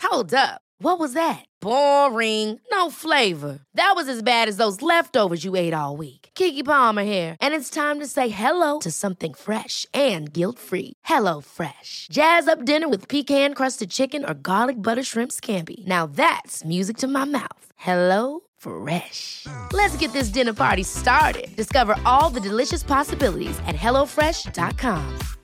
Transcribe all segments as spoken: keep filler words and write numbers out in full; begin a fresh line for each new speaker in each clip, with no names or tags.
Hold up. What was that? Boring. No flavor. That was as bad as those leftovers you ate all week. Keke Palmer here, and it's time to say hello to something fresh and guilt-free. Hello Fresh. Jazz up dinner with pecan-crusted chicken or garlic butter shrimp scampi. Now that's music to my mouth. Hello Fresh. Let's get this dinner party started. Discover all the delicious possibilities at hello fresh dot com.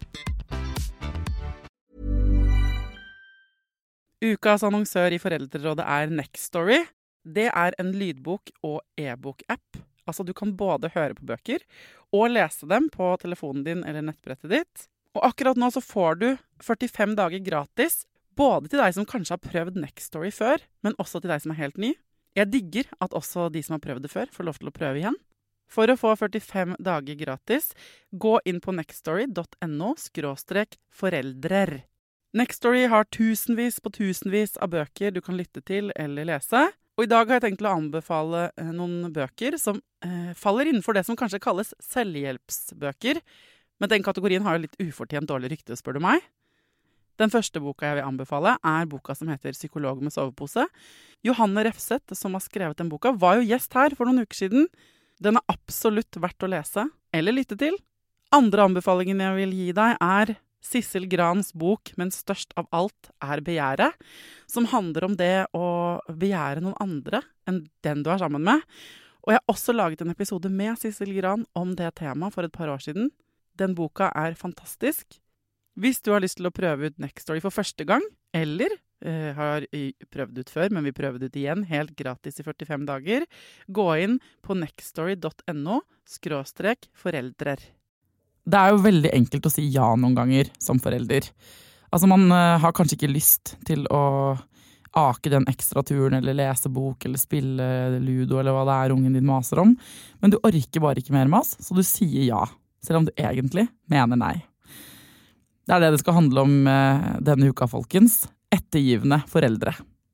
Ukas annonsør i Foreldrerådet er Nextory. Det er en lydbok- og e-bok-app. Altså du kan både høre på bøker og lese dem på telefonen din eller nettbrettet ditt. Og akkurat nå så får du førtifem dager gratis, både til deg som kanskje har prøvd Nextory før, men også til deg som er helt ny. Jeg digger at også de som har prøvd det før får lov til å prøve igjen. For å få førtifem dager gratis, gå inn på nextory dot no skråstrek foreldrer. Nextory har tusenvis på tusenvis av bøker du kan lytte til eller lese. Og i dag har jeg tenkt å anbefale eh, noen bøker som eh, faller innenfor det som kanskje kalles selvhjelpsbøker. Men den kategorien har jo litt ufortjent dårlig rykte, spør du meg. Den første boka jeg vil anbefale er boka som heter Psykolog med sovepose. Johanne Refseth, som har skrevet den boka, var jo gjest her for noen uker siden. Den er absolutt verdt å lese eller lytte til. Andre anbefalingen jeg vil gi deg er Sissel Grans bok, men størst av alt er begjæret, som handler om det å begjære noen andre enn den du er sammen med. Og jeg har også laget en episode med Sissel Gran om det temaet for et par år siden. Den boka er fantastisk. Hvis du har lyst til å prøve ut Nextory for første gang, eller eh, har prøvd ut før, men vil prøve det ut igjen, helt gratis i førtifem dager, gå inn på nextory dot no skråstrek foreldrer. Det er jo veldig enkelt å si ja noen ganger som forelder. Altså man uh, har kanskje ikke lyst til å ake den ekstra turen, eller lese bok, eller spille ludo, eller hva det er ungen din maser om. Men du orker bare ikke mer mas, så du sier ja, selv om du egentlig mener nei. Det er det det skal handle om uh, denne uka, folkens. Ettergivende foreldre.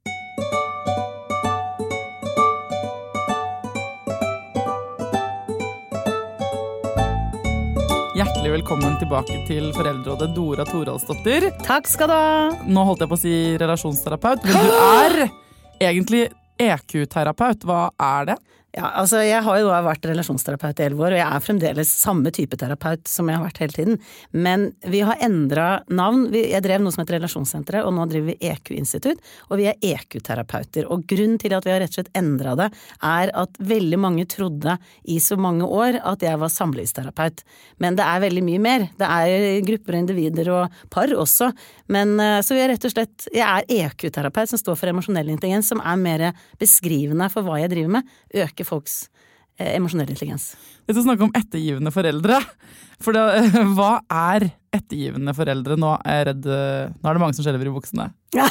Hjertelig velkommen tilbake til Foreldrerådet, Dora Thoraldsdottir.
Takk skal du ha.
Nå holdt jeg på å si relasjonsterapeut, men du er egentlig E Q-terapeut. Hva er det?
Ja, altså jeg har jo da vært relasjonsterapeut i elleve år, og jeg er fremdeles samme type terapeut som jeg har vært hele tiden. Men vi har endret navn. Jeg drev noe som heter Relasjonssenteret, og nå driver vi E Q-institutt, og vi er E Q-terapeuter. Og grunnen til at vi har rett og slett endret det, er at veldig mange trodde i så mange år at jeg var samlivsterapeut. Men det er veldig mye mer. Det er grupper, individer og par også. Men så vi er rett og slett, jeg er E Q-terapeut som står for emosjonell intelligens, som er mer beskrivende for hva jeg driver med, øker folks eh, emosjonelle intelligens.
Vi skal snakke om ettergivende foreldre. For det, hva er ettergivende foreldre? Nå er jeg redd, nå er det mange som skjelver i buksene.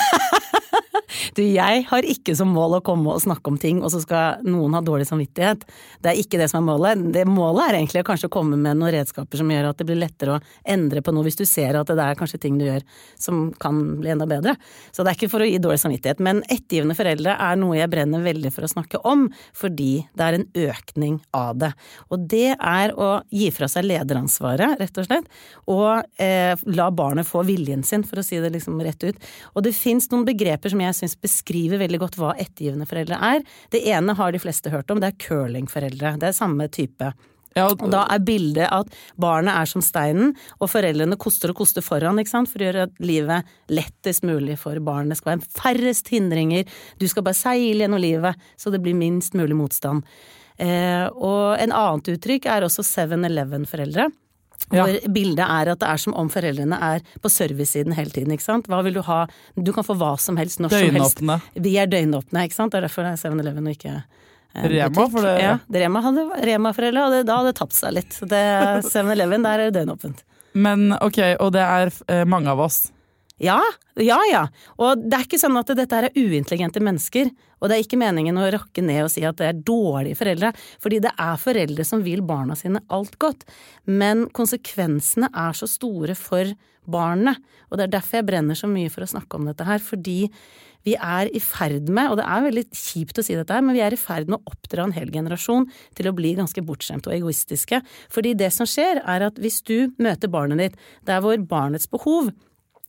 Du, jeg har ikke som mål å komme og snakke om ting, og så skal noen ha dårlig samvittighet. Det er ikke det som er målet. Det målet er egentlig å kanskje komme med noen redskaper som gjør at det blir lettere å endre på noe hvis du ser at det er kanskje ting du gjør som kan bli enda bedre. Så det er ikke for å gi dårlig samvittighet, men ettergivende foreldre er noe jeg brenner veldig for å snakke om, fordi det er en økning av det. Og det er å gi fra seg lederansvaret, rett og slett, og eh, la barnet få viljen sin, for å si det liksom rett ut. Og det finnes noen begreper som jeg synes beskriver veldig godt hva ettergivende foreldre er. Det ene har de fleste hørt om, det er curlingforeldre. Det er samme type. Ja, og da er bildet at barnet er som steinen, og foreldrene koster og koster foran, ikke sant? For å gjøre livet lettest mulig for barnet. Det skal være færrest hindringer. Du skal bare seile gjennom livet, så det blir minst mulig motstand. Eh, og en annet uttrykk er også seven eleven-foreldre. Ja. Hvor bildet er at det er som om foreldrene er på servicesiden hele tiden, ikke sant? Hva vil du ha? Du kan få hva som helst, når som helst. Vi er døgnåpne, ikke sant? Det er derfor det er seven eleven og ikke eh,
Rema, for det...
Ja, Rema hadde, Rema-foreldre hadde, da hadde det tapt seg litt. seven eleven, der er det døgnåpent.
Men ok, og det er eh, mange av oss.
Ja, ja, ja. Og det er ikke sånn at dette er uintelligente mennesker, og det er ikke meningen å rakke ned og si at det er dårlige foreldre, fordi det er foreldre som vil barna sine alt godt, men konsekvensene er så store for barnet, og det er derfor jeg brenner så mye for å snakke om dette her, fordi vi er i ferd med, og det er veldig kjipt å si dette her, men vi er i ferd med å oppdra en hel generasjon til å bli ganske bortskjemt og egoistiske, fordi det som skjer er at hvis du møter barnet ditt, der hvor barnets behov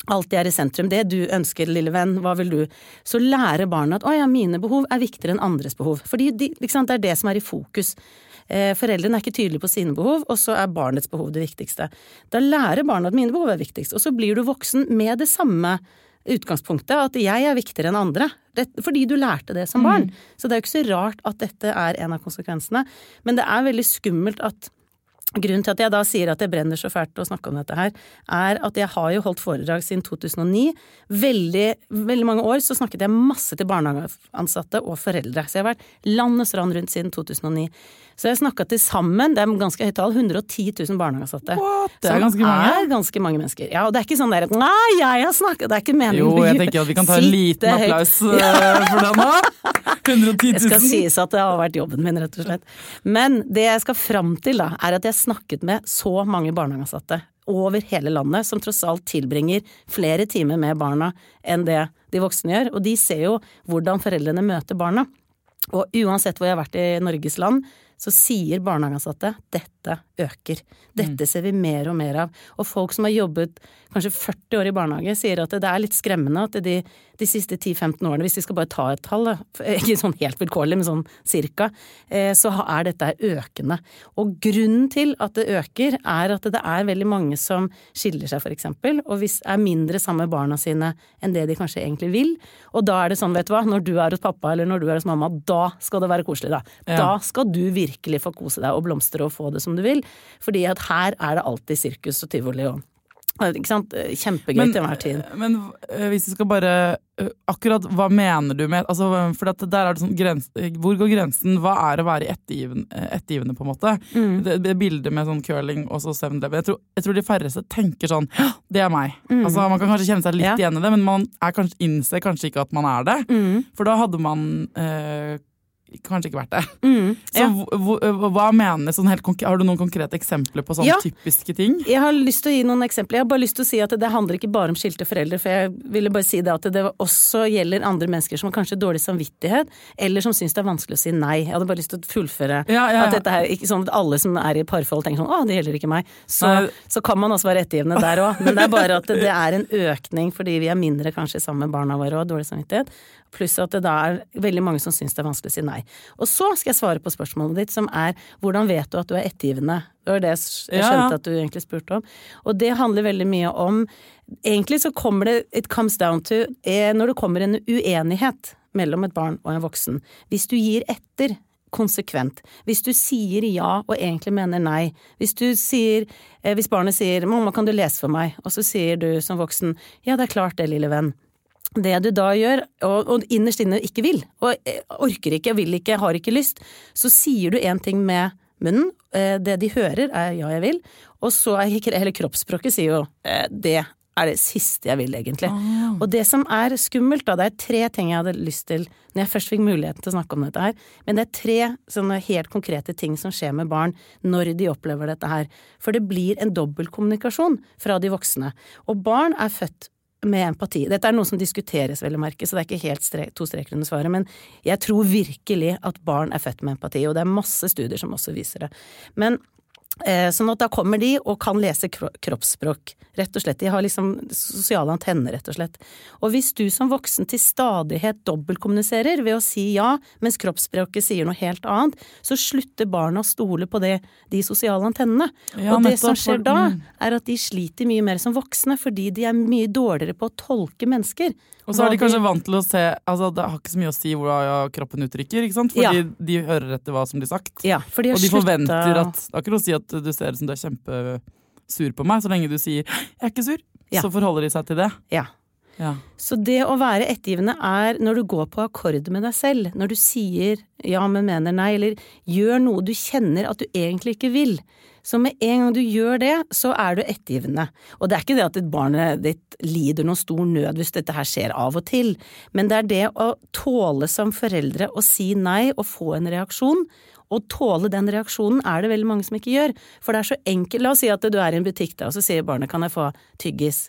alltid er i sentrum, det du ønsker, lille venn, hva vil du? Så lærer barna at, å ja, mine behov er viktigere enn andres behov. Fordi de, liksom, det er det som er i fokus. Eh, foreldrene er ikke tydelige på sine behov, og så er barnets behov det viktigste. Da lærer barna at mine behov er viktigst, og så blir du voksen med det samme utgangspunktet, at jeg er viktigere enn andre. Det, fordi du lærte det som barn. Mm. Så det er jo ikke så rart at dette er en av konsekvensene. Men det er veldig skummelt at grunnen til at jeg da sier at jeg brenner så fælt å snakke om dette her, er at jeg har jo holdt foredrag siden to tusen og ni. Veldig, veldig mange år så snakket jeg masse til barnehageansatte og foreldre. Så jeg har vært landets rand rundt siden to tusen og ni. Så jeg har snakket til sammen, det er ganske høyt tall, hundre og ti tusen barnehageansatte.
What? Det er ganske mange.
Som er ganske mange mennesker. Ja, og det er ikke sånn der at, nei, jeg har snakket, det er ikke meningen.
Jo, jeg tenker at vi kan ta en liten applaus for den nå. hundre og ti tusen.
Det skal sies at det har vært jobben min, rett og slett. Men det jeg skal fram til da, er at jeg snakket med så mange barnehageansatte over hele landet, som tross alt tilbringer flere timer med barna enn det de voksne gjør. Og de ser jo hvordan foreldrene møter barna. Og uansett hvor jeg har vært i Norges land, så sier barnehageansatte, dette øker. Dette ser vi mer og mer av. Og folk som har jobbet kanskje førti år i barnehage, sier at det er litt skremmende at de, de siste ti til femten årene, hvis de skal bare ta et tall, ikke sånn helt vilkårlig, men sånn cirka, så er dette økende. Og grunnen til at det øker, er at det er veldig mange som skiller seg for eksempel, og hvis er mindre sammen med barna sine enn det de kanskje egentlig vil. Og da er det sånn, vet du hva, når du er hos pappa eller når du er hos mamma, da skal det være koselig da. Ja. Da skal du virkelig få kose deg og blomstre og få det som du vil, fordi at her er det alltid sirkus og tivoli og ikke sant? Kjempegøy til hver tid.
Men hvis du skal bare akkurat, hva mener du med altså, for at der er det sånn grens, hvor går grensen, hva er å være ettergivende, ettergivende på en måte mm. det, det bildet med sånn curling og så seven eleven, jeg tror, jeg tror de færreste tenker sånn, det er meg mm. altså man kan kanskje kjenne seg litt ja. igjen i det, men man er kanskje, innser kanskje ikke at man er det mm. for da hadde man eh, kanskje ikke vært det. Mm, ja. Så hva mener sånn helt konkret, har du noen konkrete eksempler på sånne ja. typiske ting?
Jeg har lyst til å gi noen eksempler. Jeg har bare lyst til å si at det handler ikke bare om skilte foreldre, for jeg ville bare si det at det også gjelder andre mennesker som har kanskje dårlig samvittighet, eller som synes det er vanskelig å si nei. Jeg hadde bare lyst til å fullføre ja, ja, ja. at dette her, ikke sånn at alle som er i parforhold tenker sånn, å, det gjelder ikke meg. Så, så kan man også være ettergivende der også. Men det er bare at det er en økning fordi vi er mindre kanskje sammen med barna våre og har dårlig samvittighet. Pluss at det da er veldig mange som synes det er vanskelig å si nei. Og så skal jeg svare på spørsmålet ditt, som er, hvordan vet du at du er ettergivende? Det var det jeg skjønte ja. at du egentlig spurte om. Og det handler veldig mye om, egentlig så kommer det, it comes down to, når det kommer en uenighet mellom et barn og en voksen. Hvis du gir etter konsekvent, hvis du sier ja og egentlig mener nei, hvis du sier, hvis barnet sier, mamma kan du lese for meg? Og så sier du som voksen, ja det er klart det lille venn. Det du da gjør, og, og innerst inne ikke vil, og orker ikke, vil ikke, har ikke lyst, så sier du en ting med munnen, det de hører er ja jeg vil, og så er hele kroppsspråket sier jo, det er det siste jeg vil egentlig. Oh. Og det som er skummelt da, det er tre ting jeg hadde lyst til, når jeg først fikk muligheten til å snakke om dette her, men det er tre sånne helt konkrete ting som skjer med barn når de opplever dette her. For det blir en dobbeltkommunikasjon fra de voksne. Og barn er født med empati. Dette er noe som diskuteres veldig merke, så det er ikke helt strek, to streker under svaret, men jeg tror virkelig at barn er født med empati, og det er masse studier som også viser det. Men eh, sånn at da kommer de og kan lese kro- kroppsspråk, rett og slett. De har liksom sosiale antenner, rett og slett. Og hvis du som voksen til stadighet dobbeltkommuniserer ved å si ja, mens kroppsspråket sier noe helt annet, så slutter barna å stole på det, de sosiale antennene. Ja, og det som skjer da, er at de sliter mye mer som voksne, fordi de er mye dårligere på å tolke mennesker.
Og så er de kanskje vant til å se, altså det har ikke så mye å si hvor kroppen uttrykker, ikke sant? Fordi ja. de hører etter hva som blir sagt.
Ja, for de har
og de
slutta...
forventer at, det er ikke å si at du ser ut som du er kjempesur på meg, så lenge du sier, jeg er ikke sur, ja. så forholder de seg til det.
Ja. Ja. Så det å være ettergivende er når du går på akkord med deg selv, når du sier ja, men mener nei, eller gjør noe du kjenner at du egentlig ikke vil. Så med en gang du gjør det, så er du ettergivende. Og det er ikke det at barnet ditt lider noen stor nød hvis dette her skjer av og til, men det er det å tåle som foreldre å si nei og få en reaksjon. Og tåle den reaksjonen er det veldig mange som ikke gjør. For det er så enkelt. La oss si at du er i en butikk da, og så sier barnet, kan jeg få tyggis?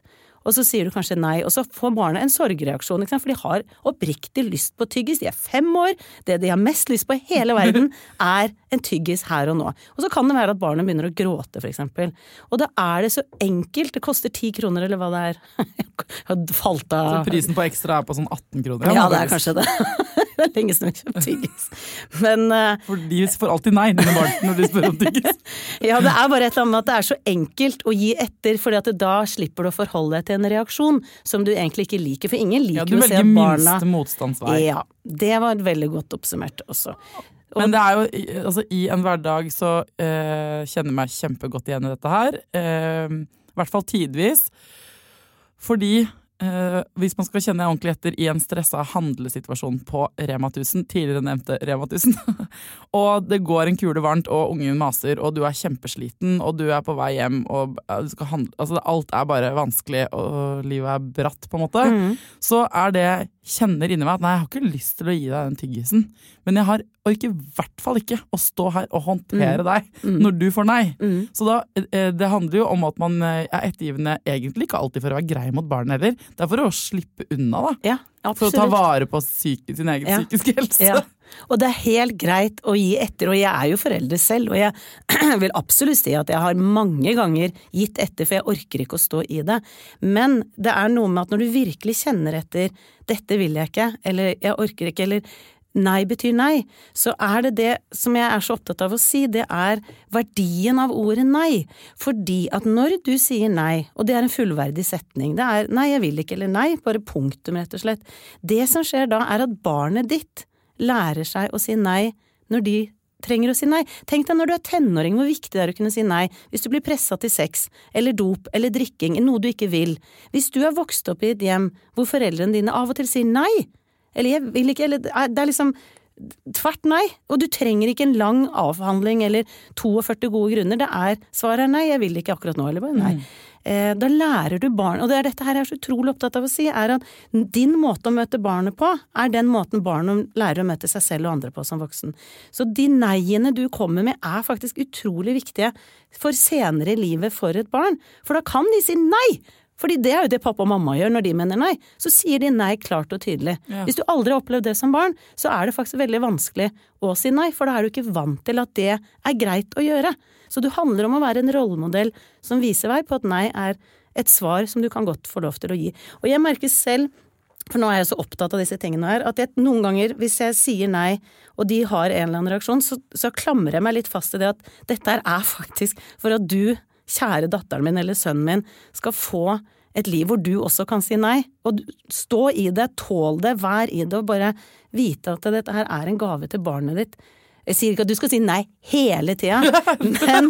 og så sier du kanskje nei, og så får barnet en sorgreaksjon, ikke sant? For de har oppriktig lyst på tyggis, de er fem år, det de har mest lyst på i hele verden er en tyggis her og nå. Og så kan det være at barnet begynner å gråte, for eksempel. Og da er det så enkelt, det koster ti kroner eller hva det er. Jeg har falt av.
Så prisen på ekstra er på sånn atten kroner?
Ja, det er kanskje det. Det er lenge siden jeg kjøpt tyggis. Men uh,
For de får alltid nei dine barn når de spør om tyggis.
Ja, det er bare et eller annet med at det er så enkelt å gi etter, fordi at da slipper du å forholde deg til en reaksjon som du egentlig ikke liker, for ingen liker
ja,
å se at barna...
Ja, du velger minste motstandsvei.
Ja, det var veldig godt oppsummert også. Og...
Men det er jo, altså i en hverdag så eh, kjenner jeg meg kjempegodt igjen i dette her. Eh, I hvert fall tidvis. Fordi eh, hvis man skal kjenne ordentlig etter i en stresset handlesituasjon på Rema tusen, tidligere nevnte Rema tusen, og det går en kule varmt, og ungen maser, og du er kjempesliten, og du er på vei hjem, og du skal handle, altså alt er bare vanskelig, og livet er bratt på en måte, mm. så er det kjenner inni meg at nei, jeg har ikke lyst til å gi deg den tyggisen, men jeg har orker i hvert fall ikke å stå her og håndtere mm. deg mm. når du får nei. Mm. Så da, det handler jo om at man er ettergivende egentlig ikke alltid for å være grei mot barnet heller. Det er for å slippe unna da.
Ja,
for å ta vare på syke, sin egen ja. psykiske helse.
Ja. Og det er helt greit å gi etter, og jeg er jo forelder selv, og jeg vil absolutt si at jeg har mange ganger gitt etter, for jeg orker ikke å stå i det. Men det er noe med at når du virkelig kjenner etter, dette vil jeg ikke, eller jeg orker ikke, eller nei betyr nei, så er det det som jeg er så opptatt av å si, det er verdien av ordet nei. Fordi at når du sier nei, og det er en fullverdig setning, det er nei, jeg vil ikke, eller nei, bare punktum rett og slett. Det som skjer da er at barnet ditt lærer seg å si nei når de trenger å si nei. Tenk deg når du er tenåring, hvor viktig det er å kunne si nei hvis du blir presset til sex, eller dop, eller drikking, noe du ikke vil. Hvis du er vokst opp i et hjem hvor foreldrene dine av og til sier nei, eller jeg vil ikke, eller det er liksom tvert nei, og du trenger ikke en lang avhandling eller førti gode grunner, det er, svaret er nei, jeg vil ikke akkurat nå, eller bare nei. Mm. Eh, da lærer du barn, og det er dette her jeg er så utrolig opptatt av å si, er at din måte å møte barnet på, er den måten barnet lærer å møte seg selv og andre på som voksen. Så de neiene du kommer med er faktisk utrolig viktige for senere i livet for et barn, for da kan de si nei! Fordi det er jo det pappa og mamma gjør når de mener nei. Så sier de nei klart og tydelig. Ja. Hvis du aldri har opplevd det som barn, så er det faktisk veldig vanskelig å si nei, for da er du ikke vant til at det er greit å gjøre. Så det handler om å være en rollemodell som viser vei på at nei er et svar som du kan godt få lov til å gi. Og jeg merker selv, for nå er jeg så opptatt av disse tingene her, at jeg noen ganger, hvis jeg sier nei, og de har en eller annen reaksjon, så, så klamrer jeg meg litt fast i det at dette er faktisk for at du, kjære datteren min eller sønnen min, skal få et liv hvor du også kan si nei, og stå i det, tål det, vær i det, og bare vite at dette her er en gave til barnet ditt. Jeg sier ikke at du skal si nei hele tiden, men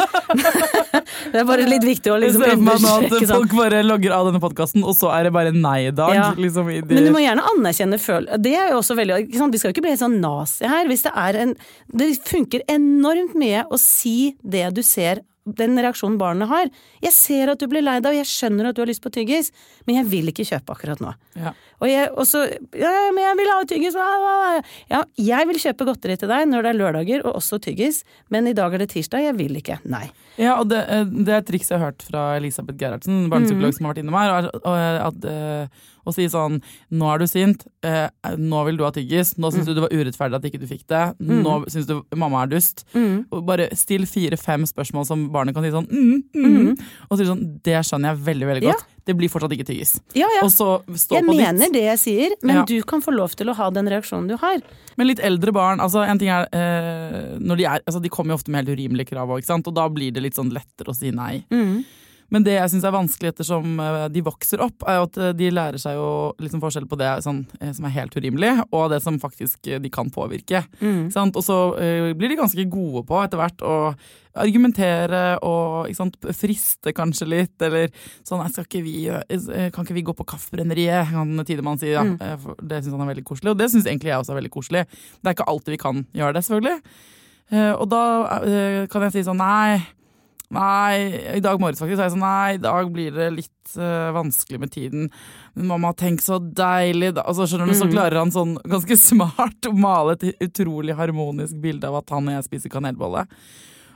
det er bare litt viktig å liksom
understreke sånn. Folk bare logger av denne podcasten, og så er det bare nei i dag.
Ja.
Liksom, i
men du må gjerne anerkjenne føl. Det er jo også veldig, ikke sant? Vi skal jo ikke bli en sånn nazi her, hvis det er en, det funker enormt mye å si det du ser den reaksjonen barnet har. Jeg ser at du blir lei deg, og jeg skjønner at du har lyst på tyggis, men jeg vil ikke kjøpe akkurat nå. Ja. Og jeg, og så, ja, men jeg vil ha tyggis. Ja, jeg vil kjøpe godteri til deg når det er lørdager, og også tyggis, men i dag er det tirsdag, jeg vil ikke. Nei.
Ja, og det, det er et triks jeg har hørt fra Elisabeth Gerhardsen, barnepsykolog mm. som har vært innom her, at, at å si sånn, nå er du sint, eh, nå vil du ha tyggis, nå synes mm. du det var urettferdig at ikke du fikk det, mm. nå synes du mamma er dust, mm. og bare still fire-fem spørsmål som barnet kan si sånn, mm, mm, mm. og si sånn, det skjønner jeg veldig, veldig godt, ja. Det blir fortsatt ikke tyggis.
Ja, ja.
Og så stå
jeg
på ditt.
Jeg mener det jeg sier, men
ja.
Du kan få lov til å ha den reaksjonen du har.
Men litt eldre barn, altså en ting er, eh, når de er, altså de kommer jo ofte med helt urimelige krav, ikke sant? Og da blir det litt sånn lettere å si nei. Mm. Men det jeg synes er vanskelig ettersom de vokser opp, er jo at de lærer seg jo liksom forskjell på det sånn, som er helt urimelig, og det som faktisk de kan påvirke. Mm. Sant? Og så uh, blir de ganske gode på etter hvert å argumentere og ikke sant, friste kanskje litt, eller sånn, skal ikke vi, kan ikke vi gå på kaffebrenneriet, kan Tidemann si, ja. Mm. Det synes han er veldig koselig, og det synes egentlig jeg også er veldig koselig. Det er ikke alltid vi kan gjøre det, selvfølgelig. Uh, og da uh, kan jeg si sånn, nei, Nei, i dag morges faktisk så er jeg sånn, nei, i dag blir det litt uh, vanskelig med tiden. Men mamma, tenk så deilig da. Altså, skjønner du, så klarer han sånn ganske smart å male et utrolig harmonisk bilde av at han og jeg spiser kanelbolle.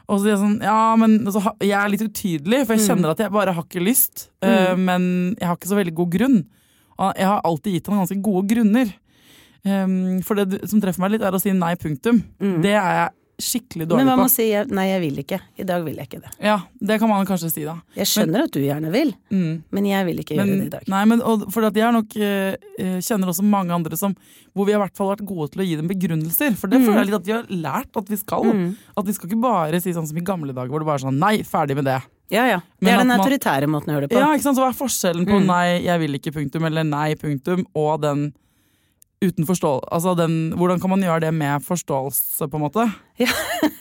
Og så sier jeg sånn, ja, men altså, jeg er litt utydelig, for jeg kjenner at jeg bare har ikke lyst, mm. uh, men jeg har ikke så veldig god grunn. Og jeg har alltid gitt han ganske gode grunner. Um, for det som treffer meg litt er å si nei, punktum. Mm. Det er jeg skikkelig dårlig på.
Men man må si nei, jeg vil ikke. I dag vil jeg ikke det.
Ja, det kan man kanskje si da.
Jeg skjønner men, at du gjerne vil, mm. men jeg vil ikke
men,
gjøre det i dag.
Nei, men og, for at jeg nok uh, kjenner også mange andre som, hvor vi har i hvert fall vært gode til å gi dem begrunnelser. For det mm. føler jeg litt at vi har lært at vi skal. Mm. At vi skal ikke bare si sånn som i gamle dager, hvor det bare er sånn, nei, ferdig med det.
Ja, ja. Det men er den autoritære måten å gjøre det på.
Ja, ikke sant? Så hva er forskjellen på mm. nei, jeg vil ikke punktum, eller nei, punktum, og den uten forståelse, altså den, hvordan kan man gjøre det med forståelse på en måte? Ja,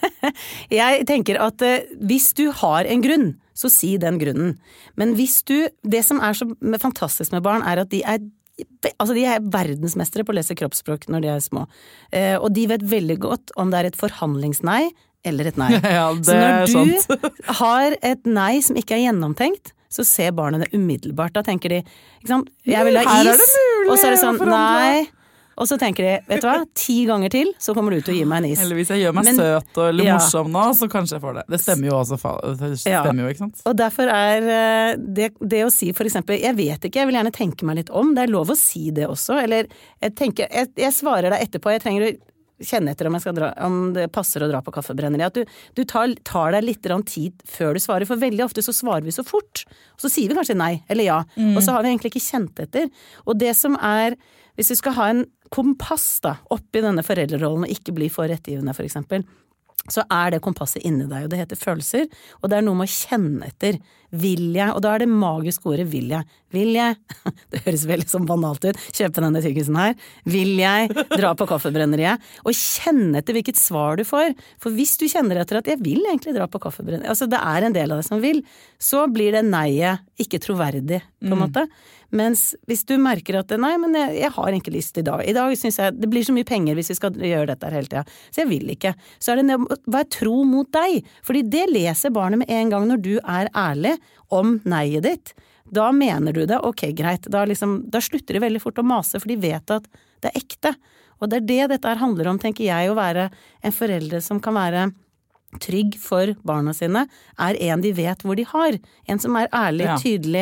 jeg tenker at uh, hvis du har en grunn, så si den grunnen. Men hvis du, det som er så fantastisk med barn er at de er, altså de er verdensmestere på å lese kroppsspråk når de er små. Uh, og de vet veldig godt om det er et forhandlingsnei eller et nei.
Ja, det
så når
du
sant. Har et nei som ikke er gjennomtenkt, så ser barna det umiddelbart. Da tenker de, ikke sant, jeg vil ha is, og så er det sånn, nei. Og så tenker de, vet du hva, ti ganger til, så kommer du til å gi meg en is.
Eller hvis jeg gjør meg Men, søt og, eller ja. morsom nå, så kanskje jeg får det. Det stemmer jo også, det stemmer ja. jo, ikke sant?
Og derfor er det, det å si for eksempel, jeg vet ikke, jeg vil gjerne tenke meg litt om, det er lov å si det også, eller jeg tenker, jeg, jeg svarer deg etterpå, jeg trenger å kjenne etter om, jeg skal dra, om det passer å dra på kaffebrenneri, at du, du tar, tar deg litt tid før du svarer, for veldig ofte så svarer vi så fort, og så sier vi kanskje nei, eller ja, mm. og så har vi egentlig ikke kjent etter. Og det som er, hvis vi skal ha en kompass da, oppi denne foreldrerollen og ikke bli for rettgivende for eksempel, så er det kompasset inni deg, og det heter følelser, og det er noe med å kjenne etter. Vil jeg? Og da er det magiske ordet vil jeg. Vil jeg? Det høres veldig sånn banalt ut. Kjøpe denne tykkisen her. Vil jeg dra på kaffebrenneriet? Og kjenne etter hvilket svar du får. For hvis du kjenner etter at jeg vil egentlig dra på kaffebrenneriet, altså det er en del av det som vil, så blir det neiet ikke troverdig på en måte. Mens hvis du merker at nei, men jeg, jeg har ikke lyst i dag. I dag synes jeg det blir så mye penger hvis vi skal gjøre dette hele tiden. Så jeg vil ikke. Så er det vær tro mot deg. Fordi det leser barnet med en gang når du er ærlig om neiet ditt. Da mener du det, ok, greit. Da, liksom, da slutter de veldig fort å mase, for de vet at det er ekte. Og det er det dette her handler om, tenker jeg, å være en forelder som kan være trygg for barna sine, er en de vet hvor de har. En som er ærlig, ja. tydelig,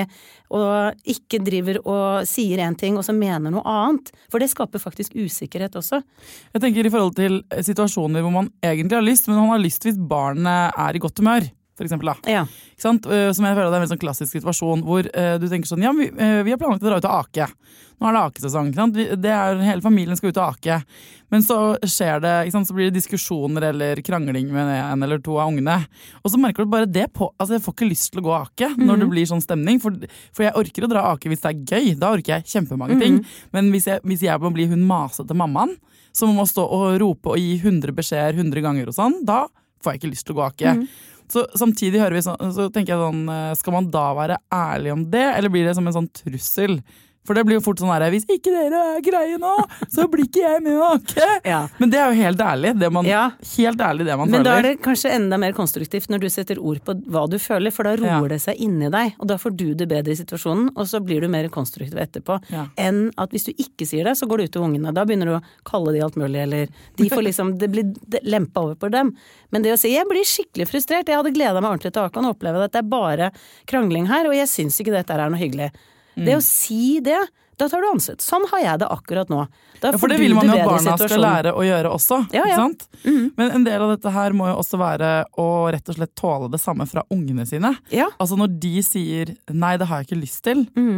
og ikke driver og sier en ting, og så mener noe annet. For det skaper faktisk usikkerhet også.
Jeg tenker i forhold til situasjoner hvor man egentlig har lyst, men man har lyst hvis barnet er i godt humør. For eksempel da.
Ja.
Ikke sant? Som jeg føler det er en veldig sånn klassisk situasjon hvor uh, du tenker sånn, ja, vi, uh, vi har planlagt å dra ut og ake. Nå er det akesesong, ikke sant? Vi, det er, hele familien skal ut og ake. Men så skjer det, ikke sant? Så blir det diskusjoner eller krangling med en eller to av ungene. Og så merker du bare det på, altså jeg får ikke lyst til å gå og ake når mm. det blir sånn stemning, for, for jeg orker å dra ake hvis det er gøy, da orker jeg kjempemange ting. Mm. Men hvis jeg, hvis jeg må bli hun masete mammaen, som må stå og rope og gi hundre beskjeder hundre ganger og sånn, da får jeg ikke lyst til å gå og ake. Mm. Så samtidig hører vi sånn, så tenker jeg sånn, skal man da være ærlig om det, eller blir det som en sånn trussel? For det blir jo fort sånn her, hvis ikke dere er greie nå, så blir ikke jeg med å ake. Ja. Men det er jo helt ærlig, det man, ja. helt ærlig det man
Men
føler.
Men da er det kanskje enda mer konstruktivt når du setter ord på hva du føler, for da roer ja. det seg inni deg, og da får du det bedre i situasjonen, og så blir du mer konstruktiv etterpå, ja. enn at hvis du ikke sier det, så går du ut til ungene, da begynner du å kalle de alt mulig, eller de får liksom, det blir lempa over på dem. Men det å si, jeg blir skikkelig frustrert, jeg hadde gledet meg ordentlig til ake og oppleve at det er bare krangling her, og jeg synes ikke dette er noe hyggelig. Mm. Det å si det, da tar du ansvar. Sånn har jeg det akkurat nå. Da
ja, for det vil man jo at barna skal lære å gjøre også,
ja, ja.
ikke sant?
Mm.
Men en del av dette her må jo også være å rett og slett tåle det samme fra ungene sine.
Ja.
Altså når de sier, nei, det har jeg ikke lyst til,
mm.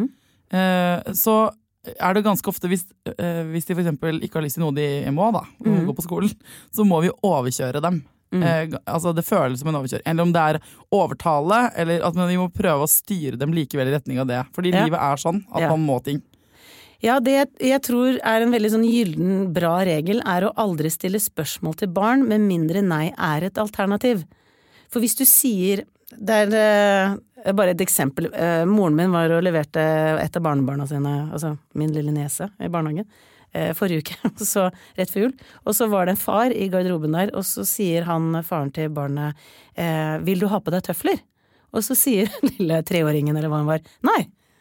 eh, så er det ganske ofte, hvis, eh, hvis de for eksempel ikke har lyst til noe de må da, og
mm.
gå på skolen, så må vi overkjøre dem. Mm. Eh, altså det føles som en overkjøring, eller om det er overtale, eller at vi må prøve å styre dem likevel i retning av det, fordi ja. livet er sånn at ja. man må ting.
Ja, det jeg tror er en veldig sånn gylden bra regel er å aldri stille spørsmål til barn med mindre nei er et alternativ. For hvis du sier, det er uh, bare et eksempel, uh, moren min var og leverte et av barnebarna sine, altså min lille nese i barnehagen, forrige uke, så rett før jul, og så var det en far i garderoben der, og så sier han, faren til barnet, eh, vil du ha på deg tøfler? Og så sier lille treåringen, eller hva han var, nei.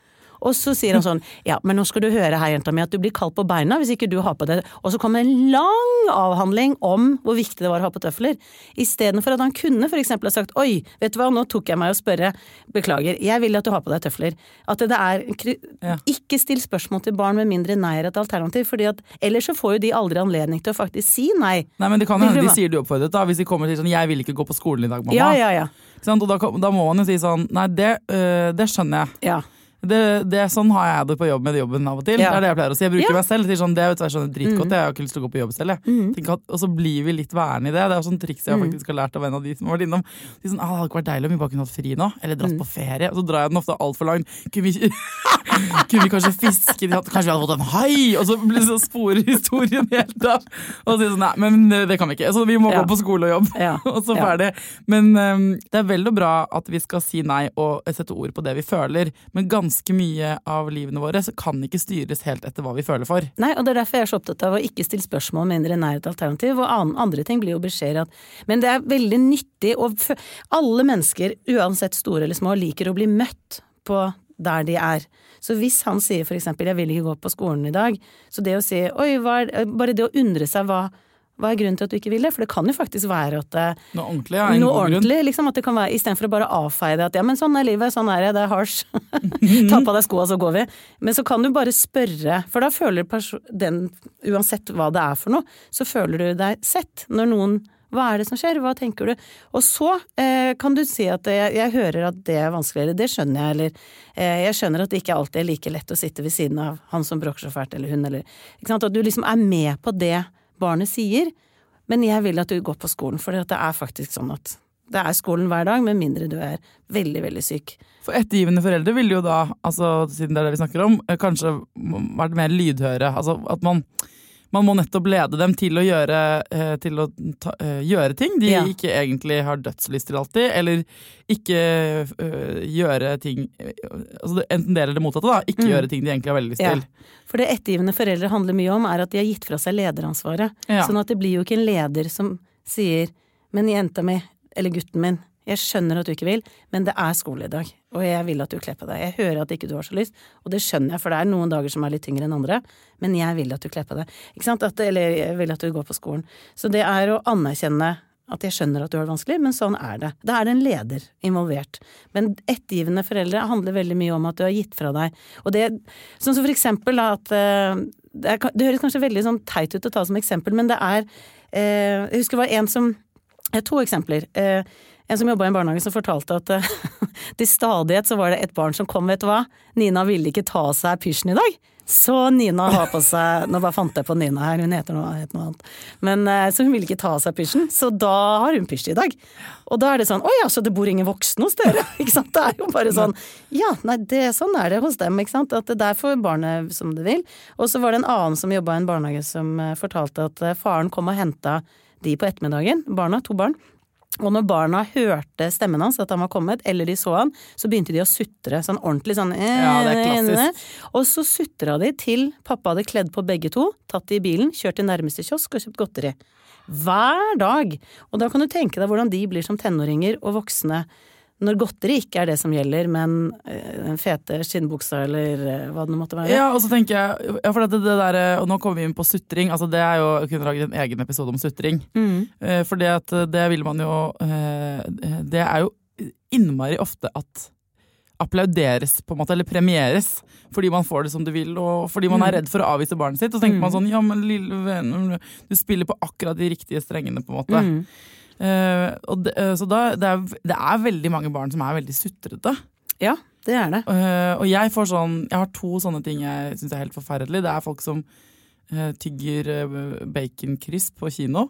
Og så sier han sånn, ja, men nå skal du høre her, jenta mi, at du blir kald på beina hvis ikke du har på det. Og så kommer en lang avhandling om hvor viktig det var å ha på tøfler. I stedet for at han kunne for eksempel ha sagt, oi, vet du hva, nå tok jeg meg å spørre, beklager, jeg vil at du har på deg tøfler. At det er, ja. Ikke still spørsmål til barn med mindre nei er et alternativ, fordi at ellers så får jo de aldri anledning til å faktisk si nei.
Nei, men det kan jo hende de sier du oppfordret da, hvis de kommer til sånn, jeg vil ikke gå på skolen i dag, mamma.
Ja, ja, ja.
Sånn, og da, da må man jo si sånn, nei, det, øh, det skjønner jeg.
Ja.
Det, det, sånn har jeg det på jobb med jobben av og til. Ja. Det er det jeg pleier å si. Jeg bruker ja. meg selv til sånn, det er jo sånn dritgodt, mm. jeg har ikke lyst til å gå på jobb selv. Mm. At, og så blir vi litt værende i det. Det er jo sånn triks jeg faktisk har lært av en av de som har vært innom. De sånn, ah, det hadde ikke vært deilig om vi bare kunne hatt fri nå, eller dratt mm. på ferie. Og så drar jeg den ofte alt for langt. Kunne vi, kunne vi kanskje fiske? Kanskje vi hadde fått en hai? Og så blir det så sporer historien helt av. Og så sier sånn, nei, men det kan vi ikke. Så vi må ja. gå på skole og jobb. Ja. og så ferdig. Men um, det er vel og bra at vi skal si nei og sette ord på det vi føler. Men ganske mye av livene våre, så kan ikke styres helt etter hva vi føler for.
Nei, og det er derfor jeg er så opptatt av å ikke stille spørsmål mindre nær et alternativ, og andre ting blir jo beskjed at, men det er veldig nyttig, og alle mennesker, uansett store eller små, liker å bli møtt på der de er. Så hvis han sier for eksempel, jeg vil ikke gå på skolen i dag, så det å si, oi, hva er, bare det å undre seg hva Hva er grunnen til at du ikke vil det? For det kan jo faktisk være at det,
noe ordentlig, ja,
noe ordentlig liksom, at det kan være, i stedet for å bare avfeie det, at ja, men sånn er livet, sånn er det, det er harsh. Ta på deg skoa, så går vi. Men så kan du bare spørre, for da føler den, uansett hva det er for noe, så føler du deg sett. Når noen, hva er det som skjer? Hva tenker du? Og så eh, kan du si at jeg, jeg hører at det er vanskeligere, det skjønner jeg, eller eh, jeg skjønner at det ikke alltid er like lett å sitte ved siden av han som bråker så fælt, eller hun, eller, ikke sant? At du liksom er med på det barnet sier, men jeg vil at du går på skolen, for det er faktisk sånn at det er skolen hver dag, med mindre du er veldig, veldig syk.
For ettergivende foreldre vil jo da, altså siden det er det vi snakker om, kanskje vært mer lydhøre, altså at man man må nettopp lede dem til å gjøre, til å ta, gjøre ting de ja. ikke egentlig har dødslyst til alltid, eller ikke uh, gjøre ting, altså enten det eller det motsatte da, ikke mm. gjøre ting de egentlig har veldig lyst ja. til.
For det ettergivende foreldre handler mye om er at de har gitt fra seg lederansvaret, ja. sånn at det blir jo ikke en leder som sier, men jenta mi, eller gutten min, jeg skjønner at du ikke vil, men det er skole i dag, og jeg vil at du kler på deg. Jeg hører at ikke du har så lyst, og det skjønner jeg, for det er noen dager som er litt tyngre enn andre, men jeg vil at du kler på deg. Ikke sant? At, eller jeg vil at du går på skolen. Så det er å anerkjenne at jeg skjønner at du har det vanskelig, men sånn er det. Da er det en leder involvert. Men ettergivende foreldre handler veldig mye om at du har gitt fra deg. Og det, sånn som for eksempel at, det, er, det høres kanskje veldig sånn teit ut å ta som eksempel, men det er, jeg husker det var en som, to eksempler, en som jobbet i en barnehage som fortalte at uh, til stadighet så var det et barn som kom, vet du hva? Nina ville ikke ta seg pysjen i dag. Så Nina har på seg, nå bare fant jeg på Nina her, hun heter noe, heter noe annet. Men uh, så hun ville ikke ta seg pysjen, så da har hun pysj i dag. Og da er det sånn, oi ja, så det bor ingen voksne hos dere, ikke sant? Det er jo bare sånn, ja, nei, det, sånn er det hos dem, ikke sant? At det der får barnet som det vil. Og så var det en annen som jobbet i en barnehage som uh, fortalte at uh, faren kom og hentet de på ettermiddagen, barna, to barn. Og når barna hørte stemmen hans, at han var kommet, eller de så han, så begynte de å sutre, sånn ordentlig sånn eh,
ja, det er klassisk.
Og så sutret de til pappa hadde kledd på begge to, tatt de i bilen, kjørt til nærmeste kiosk og kjøpt godteri. Hver dag! Og da kan du tenke deg hvordan de blir som tenåringer og voksne, når godteri ikke er det som gjelder, men en fete skinnbuksa eller hva det måtte være.
Ja, og så tenker jeg, ja, for det, det der, og nå kommer vi inn på sutring, altså det er jo, jeg kunne laget en egen episode om sutring, mm. for det at det vil man jo, det er jo innmari ofte at applauderes på en måte, eller premieres, fordi man får det som du vil, og fordi man er redd for å avvise barnet sitt, og så tenker mm. man sånn, ja, men lille venn, du spiller på akkurat de riktige strengene på en måte. Mm. Uh, og det, uh, så da, det, er, det er veldig mange barn som er veldig sutrete.
Ja, det er det.
Uh, og jeg får sånn, jeg har to sånne ting jeg synes er helt forferdelig. Det er folk som uh, tygger uh, baconkryss på kino.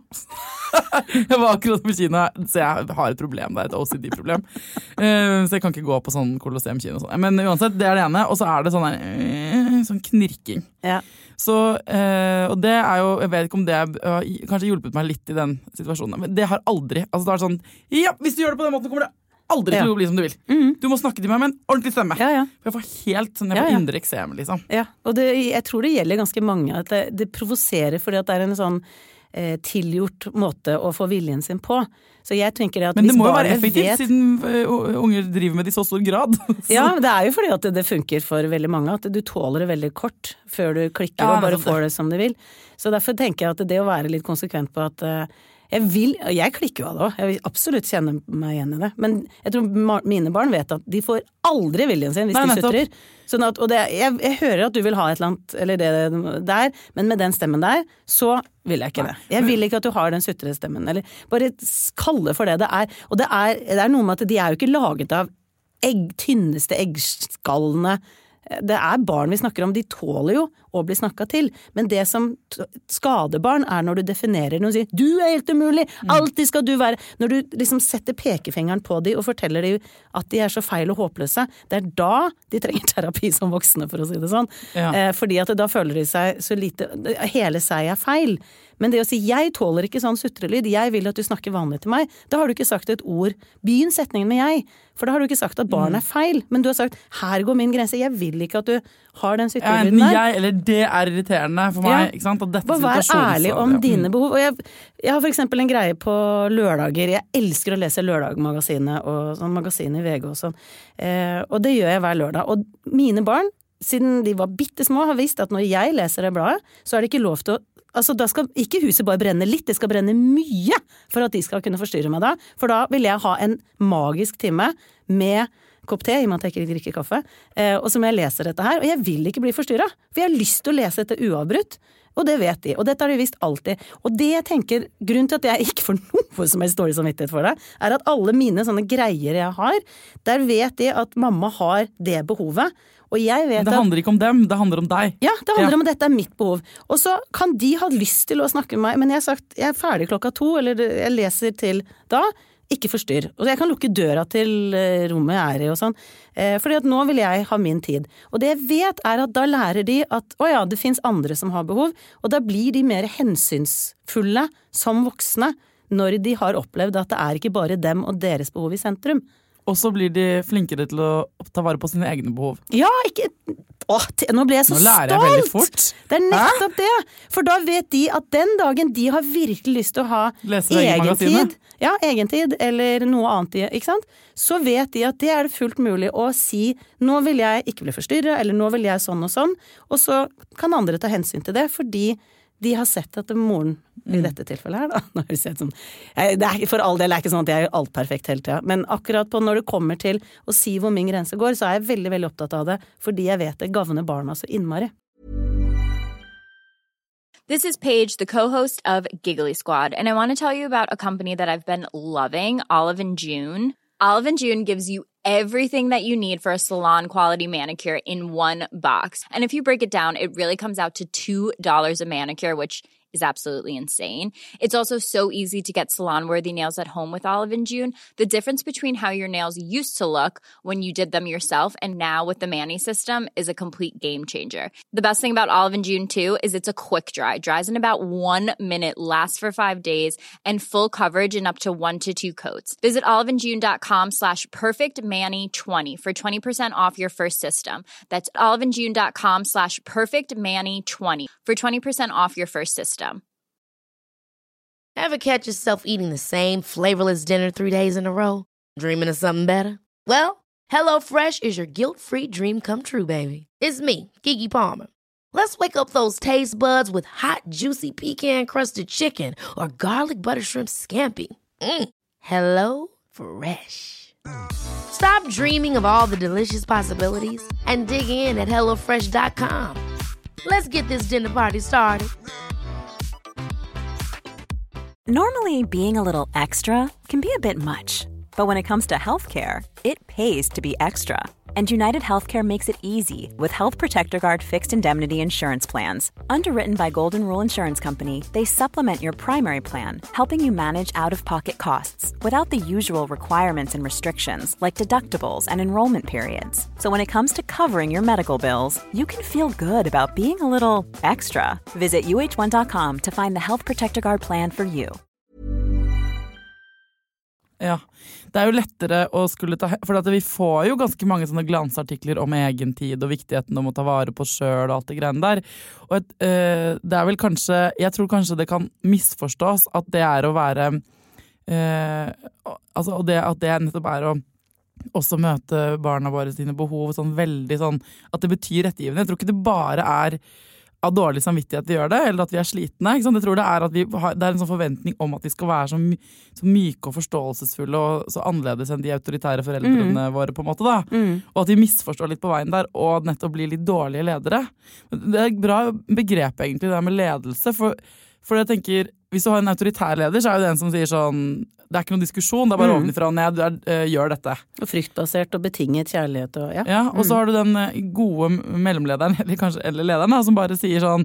Jeg var akkurat på kino, så jeg har et problem, det er et O C D-problem. Uh, så jeg kan ikke gå på sånn Colosseum-kino. Sånn. Men uansett, det er det ene. Og så er det sånn, der, uh, sånn knirking. Ja. Så, eh, og det er jo, jeg vet ikke om det er, uh, kanskje hjulpet meg litt i den situasjonen, men det har aldri, altså det er sånn, ja, hvis du gjør det på den måten, kommer det aldri ja. til å bli som du vil. Mm. Du må snakke til meg med en ordentlig stemme. Ja, ja. For jeg får helt sånn, jeg får ja, ja. indre eksem, liksom.
Ja, og det, jeg tror det gjelder ganske mange, at det, det provoserer fordi at det er en sånn, eh, tilgjort måte å få viljen sin på. Så jeg tenker at
Men det
hvis
må jo være
barnet
effektivt,
vet,
siden uh, unger driver med det i så stor grad. Så.
Ja, det er jo fordi at det funker for veldig mange, at du tåler det veldig kort før du klikker
Ja,
og bare
det er sant
får det som du vil. Så derfor tenker jeg at det å være litt konsekvent på at uh, jeg vil, og jeg klikker jo av det også, jeg vil absolutt kjenne meg igjen i det, men jeg tror ma- mine barn vet at de får aldri viljen sin hvis
Nei,
de
nettopp.
sutrer. Sånn at, og det, jeg, jeg hører at du vil ha et eller annet, eller det der, men med den stemmen der, så vil jeg ikke det. Jeg vil ikke at du har den sutrestemmen, eller bare kalle for det det er. Og det er, det er noe med at de er jo ikke laget av egg, tynneste eggskallene. Det er barn vi snakker om, de tåler jo å bli snakket til, men det som skader barn er når du definerer noe og sier, du er helt umulig, alltid skal du være, når du liksom setter pekefingeren på de og forteller de at de er så feil og håpløse, det er da de trenger terapi som voksne, for å si det sånn.
Ja.
Eh, fordi at da føler de seg så lite, hele seg er feil. Men det å si, jeg tåler ikke sånn sutrelyd, jeg vil at du snakker vanlig til meg, da har du ikke sagt et ord, begynn setningen med jeg, for da har du ikke sagt at barn er feil, men du har sagt, her går min grense, jeg vil ikke at du har den
Ja,
sutrelyden
enten
der.
jeg eller det er irriterende for meg,
Ja.
ikke sant? At dette
Bare vær
situasjonen-
ærlig om
Ja.
dine behov. Og jeg, jeg har for eksempel en greie på lørdager. Jeg elsker å lese Lørdagmagasinet og sånn magasin i V G og sånn. Eh, og det gjør jeg hver lørdag. Og mine barn, siden de var bitte små, har visst at når jeg leser det bladet, så er det ikke lov til å Altså, da skal ikke huset bare brenne litt, det skal brenne mye for at de skal kunne forstyrre meg da. For da vil jeg ha en magisk time med kopp te, i og med at jeg ikke drikker kaffe, eh, og så må jeg lese dette her, og jeg vil ikke bli forstyrret, for jeg har lyst til å lese dette uavbrutt, og det vet de, og dette har de visst alltid. Og det jeg tenker, grunnen til at jeg ikke får noe som helst dårlig samvittighet for det, er at alle mine sånne greier jeg har, der vet de at mamma har det behovet, og jeg vet
Det
at
handler ikke om dem, det handler om deg.
ja, det handler
Ja.
om at dette er mitt behov. Og så kan de ha lyst til å snakke med meg, men jeg har sagt, jeg er ferdig klokka to, eller jeg leser til da, ikke forstyrr. Og jeg kan lukke døra til eh, rommet jeg er i og sånn, eh, fordi at nå vil jeg ha min tid. Og det jeg vet er at da lærer de at, å ja, det finnes andre som har behov, og da blir de mer hensynsfulle som voksne, når de har opplevd at det er ikke bare dem og deres behov i sentrum.
Og så blir de flinkere til å ta vare på sine egne behov.
Ja, ikke Åh, te- nå ble jeg så
Nå
stolt!
lærer jeg veldig fort.
Det er nettopp det! For da vet de at den dagen de har virkelig lyst til å ha
Lese det i magasinet.
egentid, ja, egentid eller noe annet, ikke sant? Så vet de at det er det fullt mulig å si, nå vil jeg ikke bli forstyrret, eller nå vil jeg sånn og sånn, og så kan andre ta hensyn til det, fordi de har sett at moren i dette tilfellet her da, nå høres jeg ut som, jeg, det er, ikke- for all del er ikke sånn at jeg gjør alt perfekt hele tiden, men akkurat på når det kommer til å si hvor min grense går, så er jeg veldig, veldig opptatt av det, fordi jeg vet det gavner barna så innmari.
This is Paige, the co-host of Giggly Squad, and I want to tell you about a company that I've been loving, Olive and June. Olive and June gives you everything that you need for a salon-quality manicure in one box. And if you break it down, it really comes out to two dollars a manicure, which is absolutely insane. It's also so easy to get salon-worthy nails at home with Olive and June. The difference between how your nails used to look when you did them yourself and now with the Mani system is a complete game changer. The best thing about Olive and June, too, is it's a quick dry. Dries in about one minute, lasts for five days, and full coverage in up to one to two coats. Visit oliveandjune.com slash perfectmani20 for twenty percent off your first system. That's oliveandjune.com slash perfectmani20 for twenty percent off your first system.
Ever catch yourself eating the same flavorless dinner three days in a row? Dreaming of something better? Well, HelloFresh is your guilt-free dream come true, baby. It's me, Keke Palmer. Let's wake up those taste buds with hot, juicy pecan-crusted chicken or garlic butter shrimp scampi. Mm. Hello Fresh. Stop dreaming of all the delicious possibilities and dig in at hello fresh dot com. Let's get this dinner party started.
Normally, being a little extra can be a bit much, but when it comes to healthcare, it pays to be extra. And United Healthcare makes it easy with Health Protector Guard fixed indemnity insurance plans. Underwritten by Golden Rule Insurance Company, they supplement your primary plan, helping you manage out-of-pocket costs without the usual requirements and restrictions like deductibles and enrollment periods. So when it comes to covering your medical bills, you can feel good about being a little extra. Visit U H one dot com to find the Health Protector Guard plan for you.
Ja, det er jo lettere å skulle ta, for at vi får jo ganske mange sånne glansartikler om egen tid og viktigheten om å ta vare på selv og alt det greiene der. Og et, øh, det er vel kanskje, jeg tror kanskje det kan misforstås at det er å være, øh, altså det, at det nettopp er å også møte barna våre sine behov sånn veldig sånn, at det betyr rettgivende. Jeg tror ikke det bare er av dårlig samvittighet vi gjør det, eller at vi er slitne. Ikke sant? Jeg tror det er at vi har, det er en sånn forventning om at vi skal være så, my, så myke og forståelsesfulle og så annerledes enn de autoritære foreldrene mm. våre på en måte da. Mm. Og at vi misforstår litt på veien der, og nettopp blir litt dårlige ledere. Det er et bra begrep egentlig, det der med ledelse, for, for jeg tenker, hvis du har en autoritær leder, så er jo den som sier sånn, det er ikke noen diskusjon, det er bare mm. ovenifra og ned, du er, uh, gjør dette.
Og fryktbasert og betinget kjærlighet. Og, ja.
Ja, og så har du den gode mellomlederen, eller kanskje eller lederen, da, som bare sier sånn,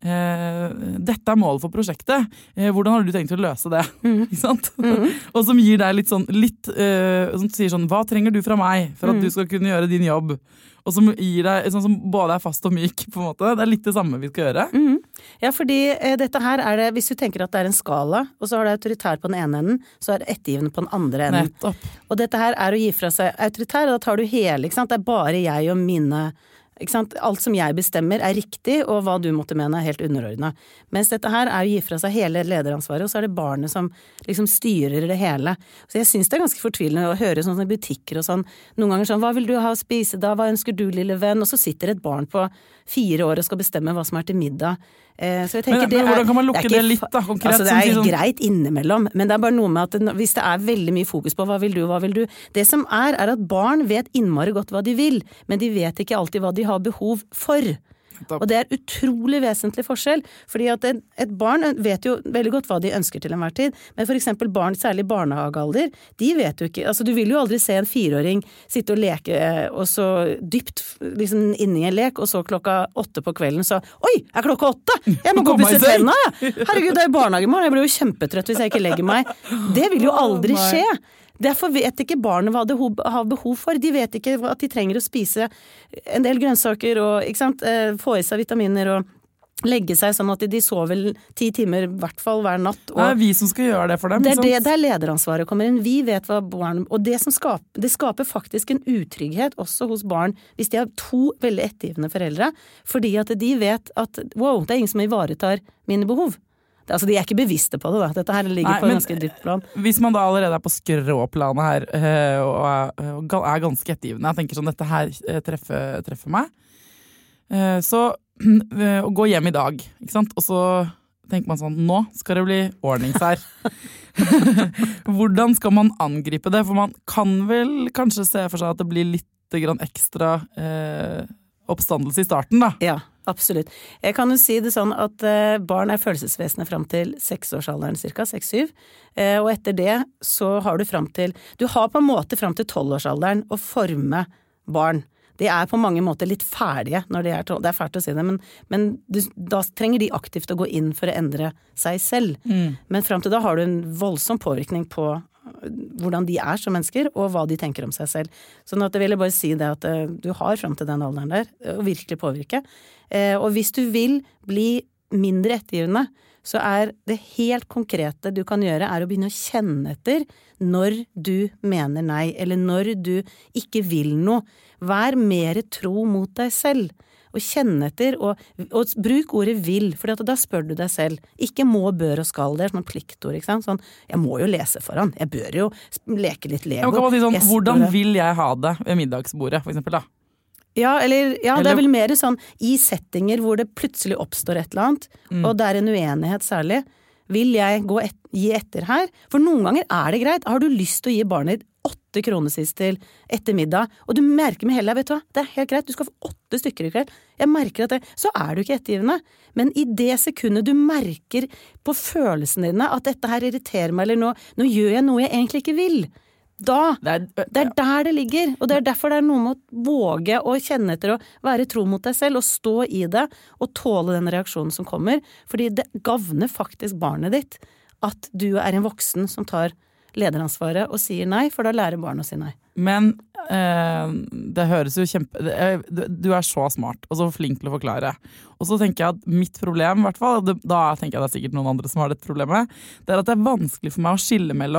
eh, dette er målet for prosjektet, eh, hvordan har du tenkt å løse det? Mm. Ikke sant? Mm. Og som gir deg litt sånn, litt, eh, som sier sånn, hva trenger du fra meg for at mm. du skal kunne gjøre din jobb? Og som gir deg, sånn som både er fast og myk, på en måte. Det er litt det samme vi skal gjøre.
Mm. Ja, fordi eh, dette her er det, hvis du tenker at det er en skala, og så har du autoritær på den ene enden, så er det ettergivende på den andre enden.
Nettopp.
Og dette her er å gi fra seg autoritær, og da tar du hele, ikke sant? Det er bare jeg og mine, ikke sant? Alt som jeg bestemmer er riktig, og hva du måtte mene er helt underordnet. Mens dette her er å gi fra seg hele lederansvaret, og så er det barnet som liksom styrer det hele. Så jeg synes det er ganske fortvilende å høre sånne butikker og sånn, noen ganger sånn, hva vil du ha å spise da, hva ønsker du lille venn? Og så sitter et barn på fire år og skal bestemme hva som er til middag. Eh, så jeg tenker,
men,
det
men hvordan kan man lukke
det,
det litt da, konkret?
Altså det er
sånn...
greit innimellom, men det er bare noe med at det, hvis det er veldig mye fokus på hva vil du, hva vil du, det som er, er at barn vet innmari godt hva de vil, men de vet ikke alltid hva de har behov for. Og det er utrolig vesentlig forskjell, fordi at et, et barn vet jo veldig godt hva de ønsker til enhver tid, men for eksempel barn, særlig barnehagealder, de vet jo ikke, altså du vil jo aldri se en fireåring sitte og leke, og så dypt liksom inni en lek, og så klokka åtte på kvelden, så, oi, er klokka åtte? Jeg må gå og pusse tenna, ja! Herregud, det er barnehagemorgen, jeg blir jo kjempetrøtt hvis jeg ikke legger meg. Det vil jo aldri skje. Derfor vet ikke barnet hva de har behov for. De vet ikke at de trenger å spise en del grønnsaker og ikke sant, få i seg vitaminer og legge seg sånn at de sover ti timer i hvert fall hver natt. Og
det er vi som skal gjøre det for dem.
Det er det, det er lederansvaret kommer inn. Vi vet hva barn, og det som skaper, det skaper faktisk en utrygghet også hos barn hvis de har to veldig ettergivende foreldre, fordi at de vet at wow, det er ingen som ivaretar mine behov. Altså, de er ikke bevisste på det da. Dette her ligger Nei, på en ganske dypt plan.
Hvis man da allerede er på skråplanet her og er, og er ganske ettergivende, jeg tenker sånn, dette her treffer, treffer meg, så å gå hjem i dag, ikke sant? Og så tenker man sånn, nå skal det bli ordnings her. Hvordan skal man angripe det? For man kan vel kanskje se for seg at det blir litt grann ekstra eh, oppstandelse i starten da?
Ja. Absolutt. Jeg kan jo si det sånn at eh, barn er følelsesvesener frem til seksårsalderen, cirka seks-syv, eh, og etter det så har du frem til, du har på en måte frem til tolvårsalderen å forme barn. De er på mange måter litt ferdige når de er tolv, det er fælt å si det, men, men du, da trenger de aktivt å gå inn for å endre seg selv. Mm. Men frem til da har du en voldsom påvirkning på hvordan de er som mennesker, og hva de tenker om seg selv. Sånn at jeg ville bare si det at uh, du har frem til den alderen der, og virkelig påvirke. Uh, og hvis du vil bli mindre ettergivende, så er det helt konkrete du kan gjøre, er å begynne å kjenne etter når du mener nei, eller når du ikke vil noe. Vær mer tro mot deg selv. Og kjenne etter, og, og bruk ordet vil, for da spør du deg selv. Ikke må, bør og skal, det er sånn pliktord, ikke sant? Sånn, jeg må jo lese for han, jeg bør jo leke litt Lego.
Jeg kan si sånn, hvordan vil jeg ha det ved middagsbordet, for eksempel da?
Ja, eller, ja, det er vel mer sånn, i settinger hvor det plutselig oppstår et eller annet, mm. og det er en uenighet særlig, vil jeg gå et, gi etter her? For noen ganger er det greit, har du lyst til å gi barnet åtte kroner sist til ettermiddag, og du merker med hele, vet du hva, det er helt greit, du skal få åtte stykker i kveld, jeg merker at det, så er du ikke ettergivende, men i det sekundet du merker på følelsene dine at dette her irriterer meg, eller nå, nå gjør jeg noe jeg egentlig ikke vil, da, det er, det er der det ligger, og det er derfor det er noe med å våge å kjenne etter å være tro mot deg selv, og stå i det, og tåle den reaksjonen som kommer, fordi det gavner faktisk barnet ditt, at du er en voksen som tar lederansvaret og sier nei, for da lærer barn å si nei.
Men eh, det høres jo kjempe... Det, du er så smart, og så flink til å forklare. Og så tenker jeg at mitt problem, i hvert fall, da tenker jeg det er sikkert noen andre som har dette problemet, det er at det er vanskelig for meg å skille mellom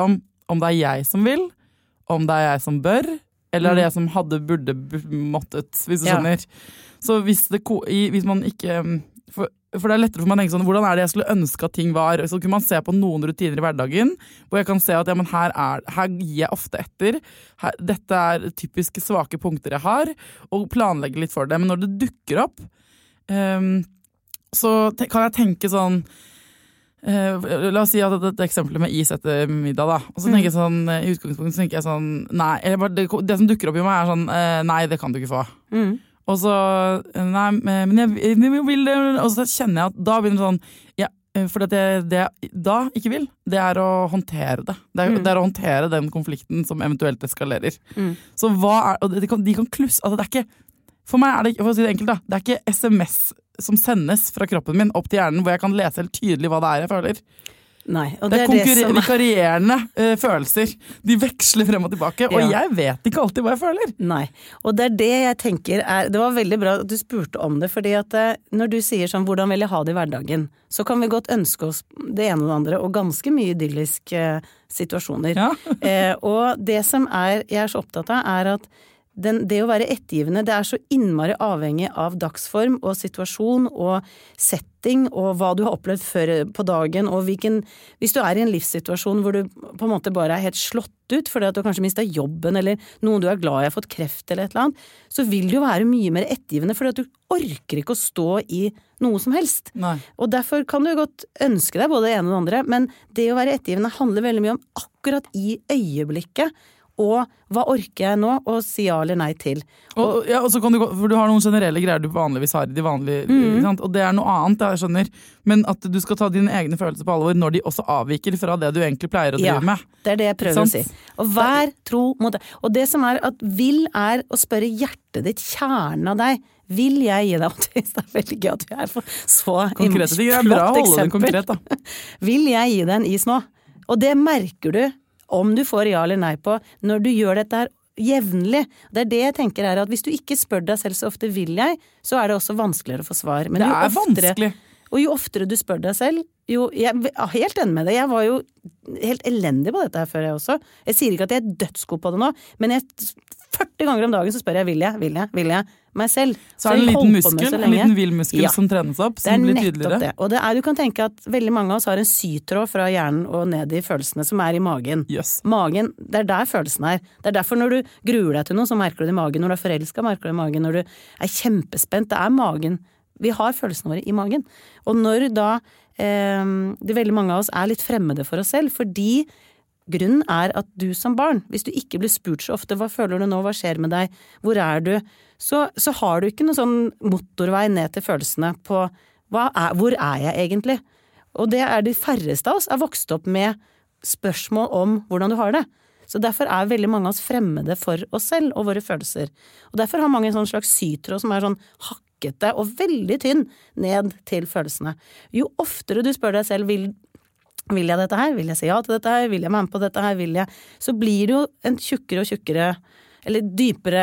om det er jeg som vil, om det er jeg som bør, eller er det jeg som hadde, burde, måttet, hvis du
Ja.
skjønner. Så hvis, det, hvis man ikke... For, for det er lettere for meg å tenke sånn, hvordan er det jeg skulle ønske at ting var? Så kunne man se på noen rutiner i hverdagen, hvor jeg kan se at ja, men her, er, her gir jeg ofte etter. Her, dette er typiske svake punkter jeg har, og planlegge litt for det. Men når det dukker opp, um, så te- kan jeg tenke sånn, uh, la oss si at det, det eksempelet med is etter middag da, og så tenker jeg sånn, i utgangspunktet så tenker jeg sånn, nei, eller bare det, det som dukker opp i meg er sånn, uh, nei, det kan du ikke få.
Mm.
Og så, nei, men jeg, jeg vil det, og så kjenner jeg at da begynner det sånn, ja, for det, det jeg da ikke vil, det er å håndtere det. Det er, mm. det er å håndtere den konflikten som eventuelt eskalerer. Mm. Så hva er, og de kan, de kan klusse, altså det er ikke, for meg er det, for å si det enkelt da, det er ikke S M S som sendes fra kroppen min opp til hjernen, hvor jeg kan lese helt tydelig hva det er jeg føler.
Nei, og
det,
det
er,
er det som...
vikarierende uh, følelser. De veksler frem og tilbake, og ja. Jeg vet ikke alltid hva jeg føler.
Nei, og det er det jeg tenker er, det var veldig bra at du spurte om det, fordi at når du sier sånn, hvordan vil jeg ha det i hverdagen, så kan vi godt ønske oss det ene og det andre, og ganske mye idylliske uh, situasjoner. Ja. eh, og det som er, jeg er så opptatt av, er at Den, det å være ettergivende, det er så innmari avhengig av dagsform og situasjon og setting og hva du har opplevd før på dagen, og hvilken, hvis du er i en livssituasjon hvor du på en måte bare er helt slått ut fordi at du kanskje mistet jobben eller noen du er glad i har fått kreft eller et eller annet, så vil du jo være mye mer ettergivende fordi at du orker ikke å stå i noe som helst.
Nei.
Og derfor kan du godt ønske deg både det ene og det andre, men det å være ettergivende handler veldig mye om akkurat i øyeblikket. Og hva orker jeg nå å si ja eller nei til?
Og, og, ja, og så kan du, for du har noen generelle greier du vanligvis har i de vanlige, mm. sant? Og det er noe annet, jeg skjønner. Men at du skal ta dine egne følelser på alvor når de også avviker fra det du egentlig pleier å drive
ja,
med.
Det er det jeg prøver å si. Og vær tro mot det. Og det som er at vil er å spørre hjertet ditt, kjernen av deg. Vil jeg gi deg, det er veldig gøy at du er for så
konkrete ting, det er bra å holde det konkret da.
Vil jeg gi deg en is nå? Og det merker du om du får ja eller nei på, når du gjør dette her jevnlig. Det er det jeg tenker er at hvis du ikke spør deg selv så ofte vil jeg, så er det også vanskeligere å få svar. Men
det er
oftere,
vanskelig. Og
jo oftere du spør deg selv, jo, jeg er helt enig med det. Jeg var jo helt elendig på dette her før jeg også. Jeg sier ikke at jeg er dødsgod på det nå, men jeg, førti ganger om dagen så spør jeg, vil jeg, vil jeg, vil jeg, meg selv.
Så, så er det en liten muskel, en liten vill muskel ja. som trenes opp, som blir tydeligere.
Det er nettopp det. Og det er, du kan tenke at veldig mange av oss har en sytråd fra hjernen og ned i følelsene som er i magen.
Yes.
Magen, det er der følelsen er. Det er derfor når du gruer deg til noe, så merker du det i magen. Når du er forelsket, merker du det i magen. Når du er kjempespent, det er magen. Vi har følelsene våre i magen. Og når da eh, det veldig mange av oss er litt fremmede for oss selv, fordi grunnen er at du som barn, hvis du ikke blir spurt så ofte, hva føler du nå, hva skjer med deg, hvor er du, så, så har du ikke noen sånn motorvei ned til følelsene på hva er, hvor er jeg egentlig? Og det er de færreste av oss er vokst opp med spørsmål om hvordan du har det. Så derfor er veldig mange av oss fremmede for oss selv og våre følelser. Og derfor har mange en sånn slags sytråd som er sånn hakkete og veldig tynn ned til følelsene. Jo oftere du spør deg selv, vil, vil jeg dette her? Vil jeg si ja til dette her? Vil jeg være med på dette her? Vil jeg? Så blir det jo en tjukkere og tjukkere, eller dypere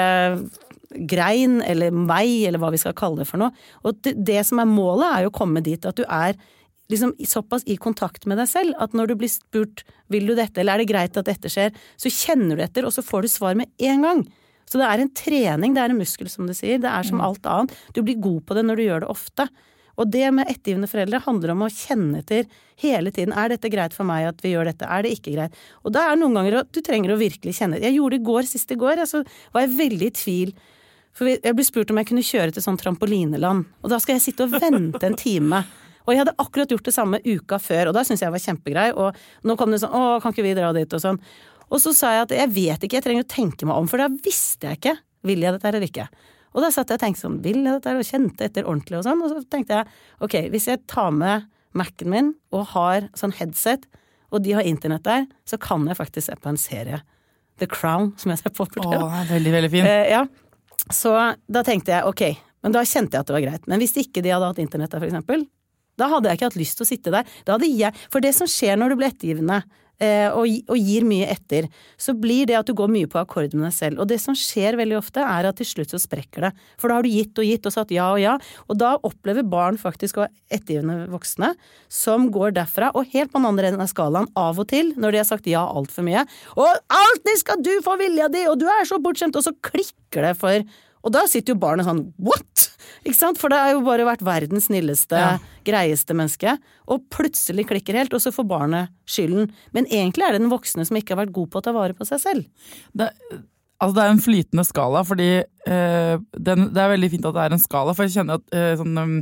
grein, eller vei, eller hva vi skal kalle det for noe. Og det, det som er målet er jo å komme dit at du er liksom såpass i kontakt med deg selv, at når du blir spurt, vil du dette, eller er det greit at dette skjer, så kjenner du etter, og så får du svar med en gang. Så det er en trening, det er en muskel som du sier, det er som alt annet. Du blir god på det når du gjør det ofte. Og det med ettergivende foreldre handler om å kjenne etter hele tiden, er dette greit for meg at vi gjør dette, er det ikke greit? Og da er noen ganger at du trenger å virkelig kjenne. Jeg gjorde det i går, sist i går, så var jeg veldig i tvil, for jeg ble spurt om jeg kunne kjøre til sånn trampolineland, og da skal jeg sitte og vente en time. Og jeg hadde akkurat gjort det samme uka før, og da syntes jeg var kjempegrei, og nå kom det sånn, å, kan ikke vi dra dit, og sånn. Og så sa jeg at jeg vet ikke, jeg trenger å tenke meg om, for da visste jeg ikke, vil jeg dette eller ikke? Og da satt jeg og tenkte sånn, vil jeg dette, og kjente etter ordentlig og sånn, og så tenkte jeg, ok, hvis jeg tar med Mac'en min, og har sånn headset, og de har internett der, så kan jeg faktisk se på en serie. The Crown, som jeg ser på på det.
Åh, veldig, veldig fin.
Eh, ja, så da tenkte jeg, ok, men da kjente jeg at det var greit. Men hvis ikke de hadde hatt internett der, for eksempel, da hadde jeg ikke hatt lyst til å sitte der. Da hadde jeg, for det som skjer når du blir ettergivende, eh, og, og gir mye etter, så blir det at du går mye på akkord med deg selv. Og det som skjer veldig ofte er at til slutt så sprekker det. For da har du gitt og gitt og sagt ja og ja, og da opplever barn faktisk å være ettergivende voksne som går derfra, og helt på den andre enden av skalaen av og til, når de har sagt ja alt for mye, og alltid skal du få vilja di, og du er så bortskjemt, og så klikker det for. Og da sitter jo barnet sånn, what? Ikke sant? For det har jo bare vært verdens snilleste, ja. Greieste menneske, og plutselig klikker helt, og så får barnet skylden. Men egentlig er det den voksne som ikke har vært god på å ta vare på seg selv.
Det, altså det er en flytende skala, fordi eh, den, det er veldig fint at det er en skala, for jeg kjenner at eh, sånn... Um,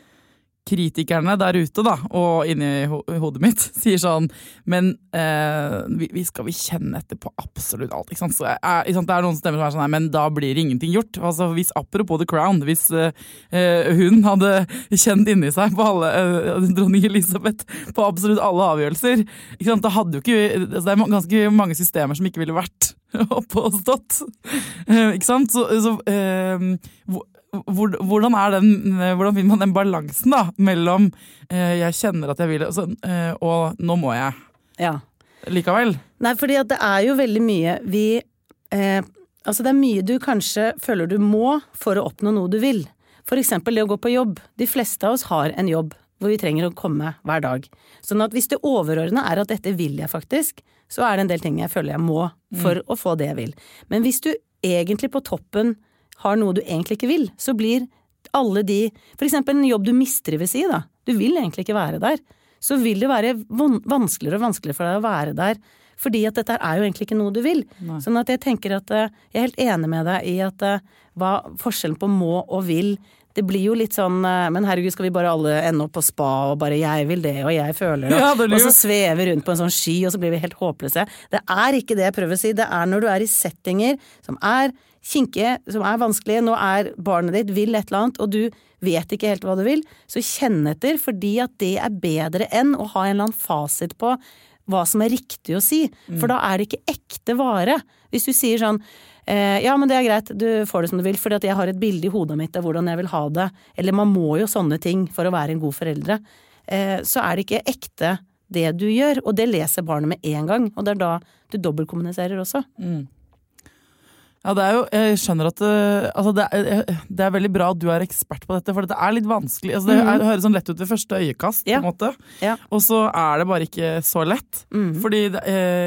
kritikerne der ute da, og inni ho- hodet mitt, sier sånn, men eh, vi, vi skal vi kjenne etter på absolutt alt, ikke sant? Så jeg, ikke sant? Det er noen stemmer som er sånn, nei, men da blir ingenting gjort. Altså hvis apropos The Crown, hvis eh, hun hadde kjent inni seg på alle, eh, dronning Elisabeth, på absolutt alle avgjørelser, ikke sant? Da hadde jo ikke, altså det er ganske mange systemer som ikke ville vært oppe og stått, eh, ikke sant? Så, så eh, hvordan er den, hvordan finner man den balansen da, mellom eh, jeg kjenner at jeg vil, altså, eh, og nå må jeg
ja.
Likevel?
Nei, fordi at det er jo veldig mye vi, eh, altså det er mye du kanskje føler du må for å oppnå noe du vil. For eksempel det å gå på jobb. De fleste av oss har en jobb hvor vi trenger å komme hver dag. Sånn at hvis det overordnede er at dette vil jeg faktisk, så er det en del ting jeg føler jeg må for mm. å få det jeg vil. Men hvis du egentlig på toppen har noe du egentlig ikke vil, så blir alle de, for eksempel en jobb du mistrives i da, du vil egentlig ikke være der, så vil det være vanskeligere og vanskeligere for deg å være der, fordi at dette er jo egentlig ikke noe du vil. Nei. Sånn at jeg tenker at jeg er helt enig med deg i at hva forskjellen på må og vil, det blir jo litt sånn, men herregud, skal vi bare alle ende opp på spa, og bare jeg vil det, og jeg føler det, ja, det og så svever vi rundt på en sånn sky, og så blir vi helt håpløse. Det er ikke det jeg prøver å si, det er når du er i settinger som er kinkige, som er vanskelige, nå er barnet ditt vil et eller annet, og du vet ikke helt hva du vil, så kjenn etter, fordi at det er bedre enn å ha en eller annen fasit på hva som er riktig å si, mm. for da er det ikke ekte vare. Hvis du sier sånn, eh, ja, men det er greit, du får det som du vil, fordi at jeg har et bilde i hodet mitt av hvordan jeg vil ha det, eller man må jo sånne ting for å være en god foreldre, eh, så er det ikke ekte det du gjør, og det leser barnet med en gang, og det er da du dobbeltkommuniserer også.
Mm. Ja, det er jo, jeg skjønner at altså det, er, det er veldig bra at du er ekspert på dette, for det er litt vanskelig, altså det, er, det høres sånn lett ut ved første øyekast, ja. På en måte, ja. Og så er det bare ikke så lett, mm. fordi det,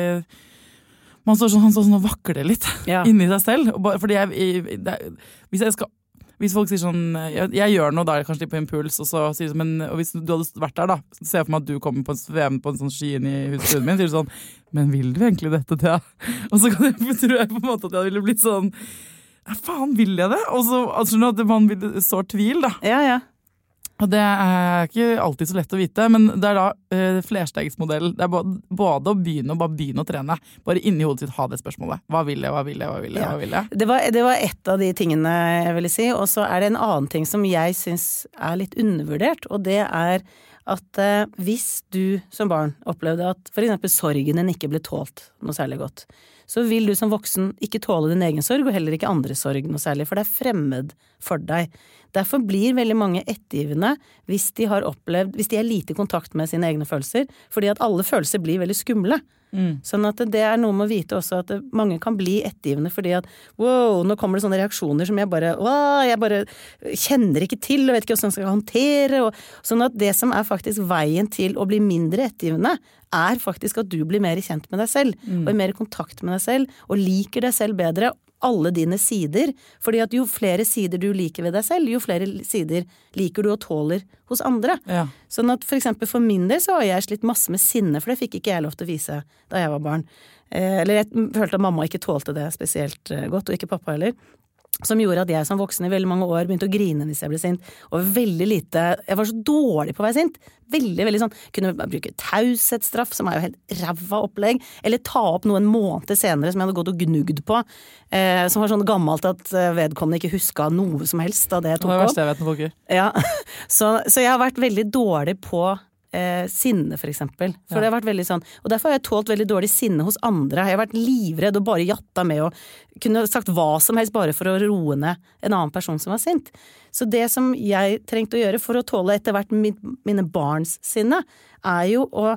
eh, man står sånn, han står sånn og vakler litt ja. Inni seg selv, og bare, fordi jeg, det, hvis jeg skal Hvis folk sier sånn, jeg, jeg gjør noe da, kanskje på impuls, og så sier sånn, men og hvis du hadde vært der da, så ser jeg for meg at du kommer på en svem på en sånn sky inn i huset min, sier du sånn, men vil du egentlig dette, Thea? Og så kan jeg, tror jeg på en måte at jeg ville blitt sånn, ja, faen, vil jeg det? Og så, altså, at man vil sår tvil da.
Ja, ja.
Og det er ikke alltid så lett å vite, men det er da eh, flerstegsmodell. Det er både, både å begynne og bare begynne å trene. Bare inni hodet sitt ha det spørsmålet. Hva vil jeg, hva vil jeg, hva vil jeg, hva vil jeg?
Ja. Det var, det var et av de tingene jeg ville si, og så er det en annen ting som jeg synes er litt undervurdert, og det er at eh, hvis du som barn opplevde at for eksempel sorgen din ikke ble tålt noe særlig godt, så vil du som voksen ikke tåle din egen sorg, og heller ikke andres sorg noe særlig, for det er fremmed for deg. Derfor blir veldig mange ettergivende hvis de har opplevd, hvis de er lite i kontakt med sine egne følelser, fordi at alle følelser blir veldig skumle. Mm. Sånn at det er noe med å vite også at mange kan bli ettergivende fordi at wow, nå kommer det sånne reaksjoner som jeg bare, wow, jeg bare kjenner ikke til og vet ikke hvordan jeg skal håndtere, og sånn at det som er faktisk veien til å bli mindre ettergivende er faktisk at du blir mer kjent med deg selv, mm. og er mer i kontakt med deg selv, og liker deg selv bedre, alle dine sider, fordi at jo flere sider du liker ved deg selv, jo flere sider liker du og tåler hos andre. Ja. Sånn at for eksempel for min del så har jeg slitt masse med sinne, for det fikk ikke jeg lov til å vise da jeg var barn. Eh, eller jeg følte at mamma ikke tålte det spesielt godt, og ikke pappa heller. Som gjorde at jeg som voksen i veldig mange år begynte å grine hvis jeg ble sint, og veldig lite, jeg var så dårlig på å være sint, veldig, veldig sånn, kunne bruke taushetsstraff, som er jo helt ræva opplegg, eller ta opp noen måneder senere som jeg hadde gått og gnugd på, eh, som var sånn gammelt at vedkommende ikke huska noe som helst av det jeg tok opp. Det er verst jeg vet noe, ja, så, så jeg har vært veldig dårlig på Eh, sinne for eksempel, for ja. Det har vært veldig sånn, og derfor har jeg tålt veldig dårlig sinne hos andre, jeg har vært livredd og bare jatta med og kunne sagt hva som helst bare for å roe ned en annen person som var sint. Så det som jeg trengte å gjøre for å tåle etter hvert min, mine barns sinne, er jo å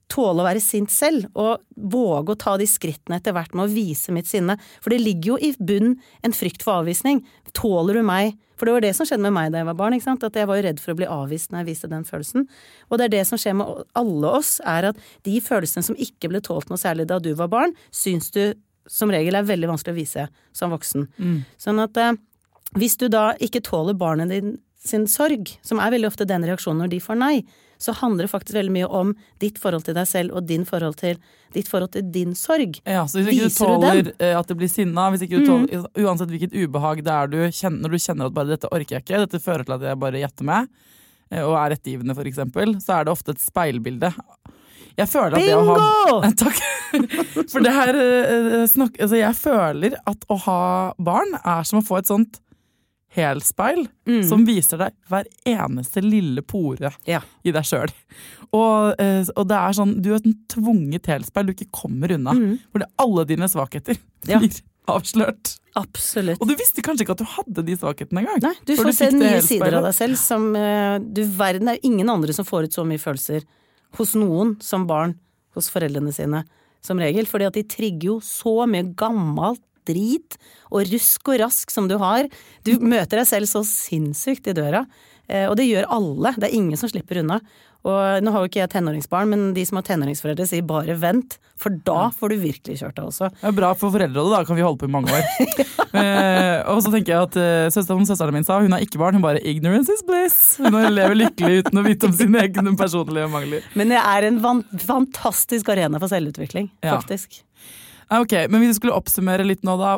tåle å være sint selv, og våge å ta de skrittene etter hvert med å vise mitt sinne. For det ligger jo i bunn en frykt for avvisning. Tåler du meg? For det var det som skjedde med meg da jeg var barn, ikke sant? At jeg var jo redd for å bli avvist når jeg viste den følelsen. Og det er det som skjer med alle oss, er at de følelsene som ikke ble tålt noe særlig da du var barn, syns du som regel er veldig vanskelig å vise som voksen. Mm. Sånn at eh, hvis du da ikke tåler barnet din sin sorg, som er veldig ofte den reaksjonen når de får nei, så handler det faktisk veldig mye om ditt forhold til deg selv og din forhold til, ditt forhold til din sorg.
Ja, så hvis ikke
Viser
du tåler
du
at det blir sinna, hvis ikke du tåler, mm. uansett hvilket ubehag det er du kjenner, når du kjenner at bare dette orker jeg ikke, dette fører til at jeg bare gjetter med, og er rettigivende for eksempel, så er det ofte et speilbilde. Jeg føler at
Bingo!
det å ha... Takk! For det her, snakk, altså jeg føler at å ha barn er som å få et sånt helspeil mm. som viser deg hver eneste lille pore ja. I deg selv. Og, og det er sånn, du er et tvunget helspeil du ikke kommer unna, mm. hvor det alle dine svakheter ja. Blir avslørt.
Absolutt.
Og du visste kanskje ikke at du hadde de svakhetene en gang.
Nei, du får du se nye sider av deg selv som, du, verden er ingen andre som får ut så mye følelser hos noen som barn, hos foreldrene sine, som regel, fordi at de trigger jo så mye gammelt drit og rusk og rask som du har. Du møter deg selv så sinnssykt i døra, og det gjør alle. Det er ingen som slipper unna. Og nå har jo ikke jeg tenåringsbarn, men de som har tenåringsforeldre sier bare vent, for da får du virkelig kjørt deg også.
Det er bra for foreldre, da kan vi holde på i mange år. eh, og så tenker jeg at uh, søsteren, søsteren min sa, hun har ikke barn, hun bare ignorance is bliss. Hun lever lykkelig uten å vite om sine egne personlige mangler.
Men det er en van- fantastisk arena for selvutvikling,
ja.
Faktisk.
Ok, men hvis vi skulle oppsummere litt nå da,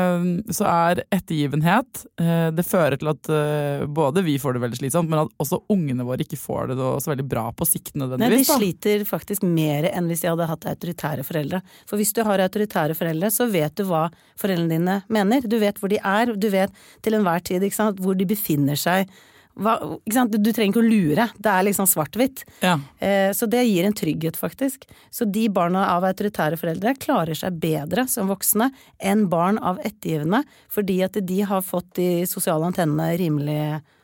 så er ettergivenhet, det fører til at både vi får det veldig slitsomt, men at også ungene våre ikke får det så veldig bra på sikt nødvendigvis.
Nei, de sliter faktisk mer enn hvis de hadde hatt autoritære foreldre. For hvis du har autoritære foreldre, så vet du hva foreldrene dine mener. Du vet hvor de er, du vet til enhver tid, ikke sant, hvor de befinner seg. Hva, ikke sant? Du, du trenger ikke å lure, det er liksom svart-hvitt.
Ja.
Eh, så det gir en trygghet faktisk. Så de barna av autoritære foreldre klarer seg bedre som voksne enn barn av ettergivende, fordi at de har fått de sosiale antennene rimelig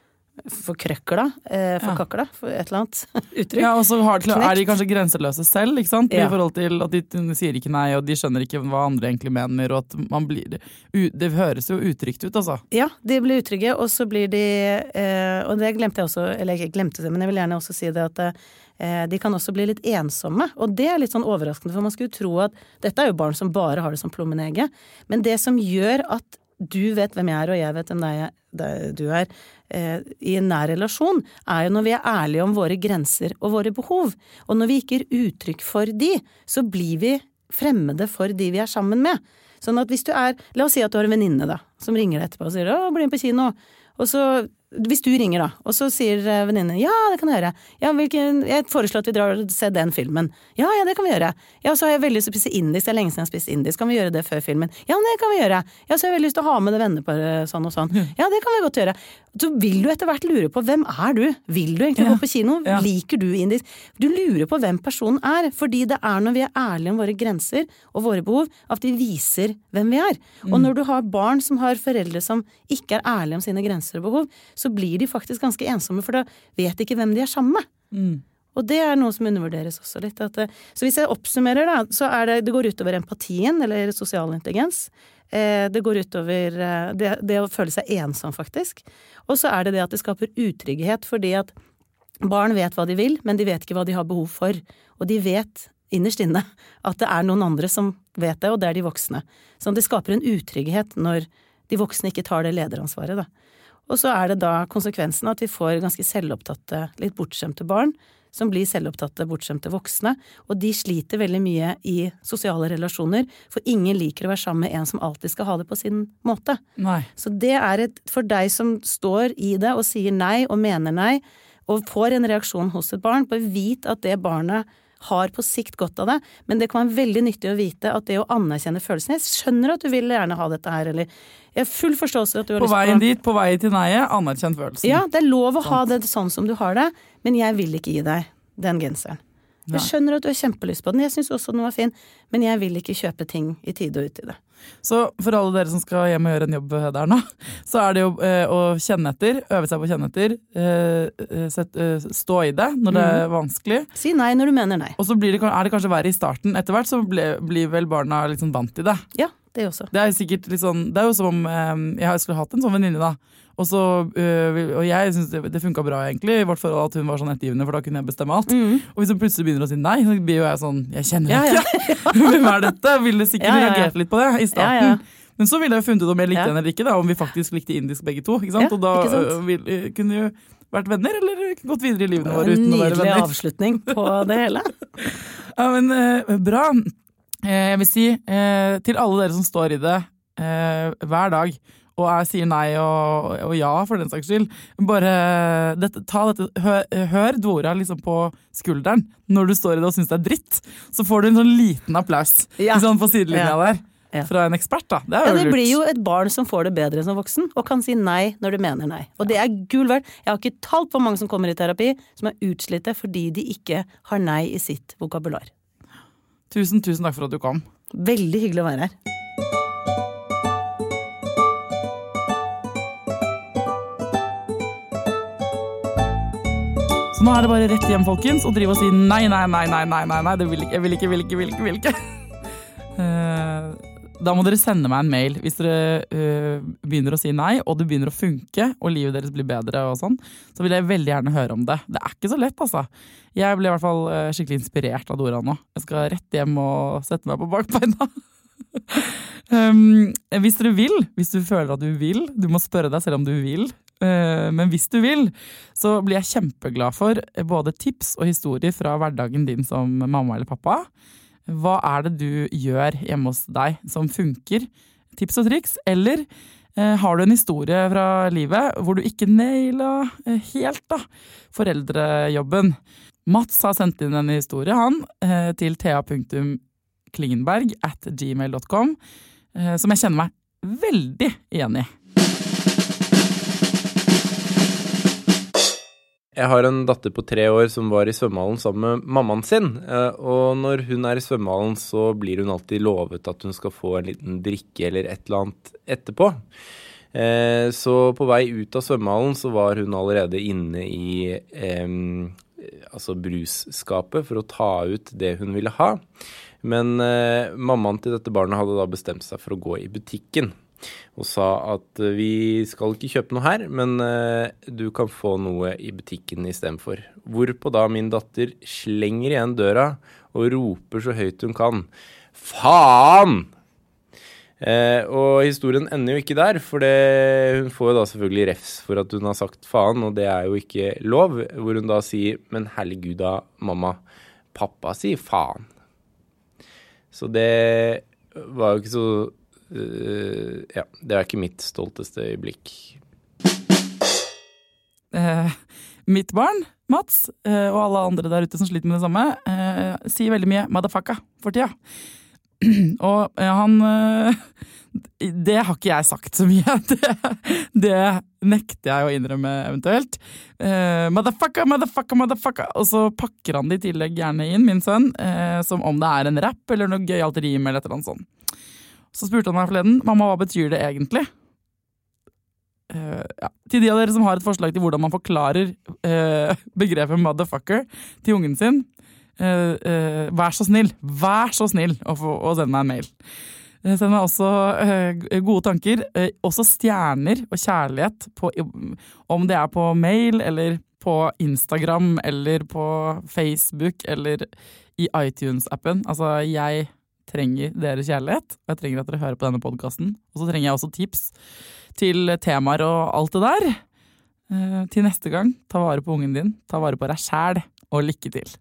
forkrøkla, eh, forkakla, for et eller annet uttrykk.
Ja, og så har, er de kanskje grenseløse selv, ikke sant? Ja. I forhold til at de sier ikke nei, og de skjønner ikke hva andre egentlig mener, og at man blir, det høres jo utrygt ut, altså.
Ja, de blir utrygge, og så blir de, eh, og det glemte jeg også, eller jeg glemte det, men jeg vil gjerne også si det at eh, de kan også bli litt ensomme, og det er litt sånn overraskende, for man skulle tro at dette er jo barn som bare har det som plommen i egget, men det som gjør at du vet hvem jeg er, og jeg vet hvem deg, deg, du er, eh, i en nær relasjon, er jo når vi er ærlige om våre grenser og våre behov. Og når vi ikke gir uttrykk for de, så blir vi fremmede for de vi er sammen med. Sånn at hvis du er, la oss si at du har en venninne da, som ringer deg etterpå og sier, å, bli med på kino, og så hvis du ringer da, og så sier venninnen, ja, det kan jeg gjøre. Ja, hvilken, jeg foreslår at vi drar og ser den filmen. Ja, ja, det kan vi gjøre. Ja, så har jeg veldig lyst til å spise indisk, det er lenge siden jeg har spist indisk, kan vi gjøre det før filmen? Ja, det kan vi gjøre. Ja, så har jeg veldig lyst til å ha med det venner på sånn og sånn. Ja, det kan vi godt gjøre. Så vil du etter hvert lure på, hvem er du? Vil du egentlig ja. Gå på kino? Ja. Liker du indisk? Du lurer på hvem personen er, fordi det er når vi er ærlige om våre grenser og våre behov, at vi viser hvem vi er. Mm. Og når du har barn som har foreldre som ikke er ærlige om sine grenser og behov, så blir de faktisk ganske ensomme, for da vet de ikke hvem de er sammen med. Mm. Og det er noe som undervurderes også litt. At, så hvis jeg oppsummerer da, så er det, det går utover empatien, eller sosial intelligens. Eh, det går utover eh, det, det å føle seg ensom faktisk. Og så er det det at det skaper utrygghet, fordi at barn vet hva de vil, men de vet ikke hva de har behov for. Og de vet innerst inne at det er noen andre som vet det, og det er de voksne. Så det skaper en utrygghet når de voksne ikke tar det lederansvaret da. Og så er det da konsekvensen at vi får ganske selvopptatte, litt bortskjemte barn, som blir selvopptatte, bortskjemte voksne, og de sliter veldig mye i sosiale relasjoner, for ingen liker å være sammen med en som alltid skal ha det på sin måte.
Nei.
Så det er et, for deg som står i det og sier nei og mener nei, og får en reaksjon hos et barn, bare vit at det barnet har på sikt godt av det, men det kan være veldig nyttig å vite at det å anerkjenne følelsen, jeg skjønner at du vil gjerne ha dette her, eller jeg har full forståelse at du har
på
lyst på...
På veien dit, på vei til nei, anerkjenn følelsen.
Ja, det er lov å ha det sånn som du har det, men jeg vil ikke gi deg den genseren. Jeg skjønner at du har kjempelyst på den, jeg synes også den var fin, men jeg vil ikke kjøpe ting i tide og ut i det.
Så for alle dere som skal hjem og gjøre en jobb der nå, så er det jo eh, å kjenne etter, øve seg på å kjenne etter, eh, set, eh, stå i det når det er vanskelig.
Si nei når du mener nei.
Og så blir det, er det kanskje verre i starten. Etter hvert så ble, blir vel barna litt sånn vant til det.
Ja, det også.
Det er sikkert litt sånn, det er jo som om eh, jeg skulle hatt en sånn venninne da. Og, så, øh, og jeg synes det, det funket bra egentlig, i hvert fall at hun var sånn ettergivende, for da kunne jeg bestemme alt. Mm. Og hvis hun plutselig begynner å si nei, så blir jo jeg sånn, jeg kjenner ja, ja. ikke. Hvem er dette? Ville sikkert ja, ja, ja. reagert litt på det i starten. Ja, ja. Men så ville jeg funnet ut om jeg likte ja. henne eller ikke, da, om vi faktisk likte indisk begge to. Ikke sant? Ja, og da øh, vil, kunne vi jo vært venner, eller gått videre i livene våre uten å være venner.
Nydelig avslutning på det hele.
Ja, men øh, bra. Eh, jeg vil si eh, til alle dere som står i det eh, hver dag, og jeg sier nei og, og ja for den saks skyld. Bare dette, ta dette, hør, hør Dora liksom på skulderen når du står i det og synes det er dritt. Så får du en sånn liten applaus ja. liksom på sidelinja ja. der. Ja. Fra en ekspert da. Det, er jo ja, det blir jo et barn som får det bedre som voksen, og kan si nei når du mener nei. Og det er gull verdt. Jeg har ikke talt på mange som kommer i terapi, som er utslitte fordi de ikke har nei i sitt vokabular. Tusen, tusen takk for at du kom.
Veldig hyggelig å være her.
Så nå er det bare rett hjem, folkens, og drive og si nei, nei, nei, nei, nei, nei, nei, det vil ikke, jeg vil ikke, vil ikke, vil ikke, vil ikke. Uh, da må dere sende meg en mail hvis dere uh, begynner å si nei, og det begynner å funke, og livet deres blir bedre og sånn, så vil jeg veldig gjerne høre om det. Det er ikke så lett, altså. Jeg ble i hvert fall uh, skikkelig inspirert av Dora nå. Jeg skal rett hjem og sette meg på bakbeina. um, hvis dere vil, hvis du føler at du vil, du må spørre deg selv om du vil, men hvis du vil, så blir jeg kjempeglad for både tips og historier fra hverdagen din som mamma eller pappa. Hva er det du gjør hjemme hos deg som funker? Tips og triks? Eller eh, har du en historie fra livet hvor du ikke naila eh, helt da, foreldrejobben? Mats har sendt inn en historie, han, eh, til thea punktum klingenberg at gmail punktum com, eh, som jeg kjenner meg veldig igjen i.
Jeg har en datter på tre år som var i svømmehallen sammen med mammaen sin, og når hun er i svømmehallen så blir hun alltid lovet at hun skal få en liten drikke eller et eller annet etterpå. Så på vei ut av svømmehallen så var hun allerede inne i eh, altså brusskapet for å ta ut det hun ville ha. Men eh, mammaen til dette barnet hadde da bestemt seg for å gå i butikken. Og sa at vi skal ikke kjøpe noe her, men uh, du kan få noe i butikken i stedet for. Hvorpå da min datter slenger igjen døra og roper så høyt hun kan. Faen! Uh, og historien ender jo ikke der, for det, hun får jo da selvfølgelig refs for at hun har sagt faen, og det er jo ikke lov. Hvor hun da sier, men herregud da, mamma, pappa sier faen. Så det var jo ikke så... Uh, ja, det er ikke mitt stolteste øyeblikk.
Uh, mitt barn, Mats, uh, og alle andre der ute som sliter med det samme, uh, sier veldig mye motherfucka for tida. Og uh, han uh, det har ikke jeg sagt så mye. Det, det nekter jeg å innrømme eventuelt. Uh, motherfucka, motherfucka, motherfucka. Og så pakker han det i tillegg gjerne inn, min sønn, uh, som om det er en rap eller noe gøyalt rim eller et eller annet sånt. Så spurte han meg forleden, mamma, hva betyr det egentlig? Uh, ja. Til de av dere som har et forslag til hvordan man forklarer uh, begrepet motherfucker til ungen sin, uh, uh, vær så snill, vær så snill å, få, å sende meg en mail. Uh, send meg også uh, gode tanker, uh, også stjerner og kjærlighet, på, om det er på mail, eller på Instagram, eller på Facebook, eller i iTunes-appen. Altså, jeg... trenger deres kjærlighet, og jeg trenger at dere hører på denne podcasten. Og så trenger jeg også tips til temaer og alt det der. Eh, til neste gang, ta vare på ungen din, ta vare på deg selv, og lykke til.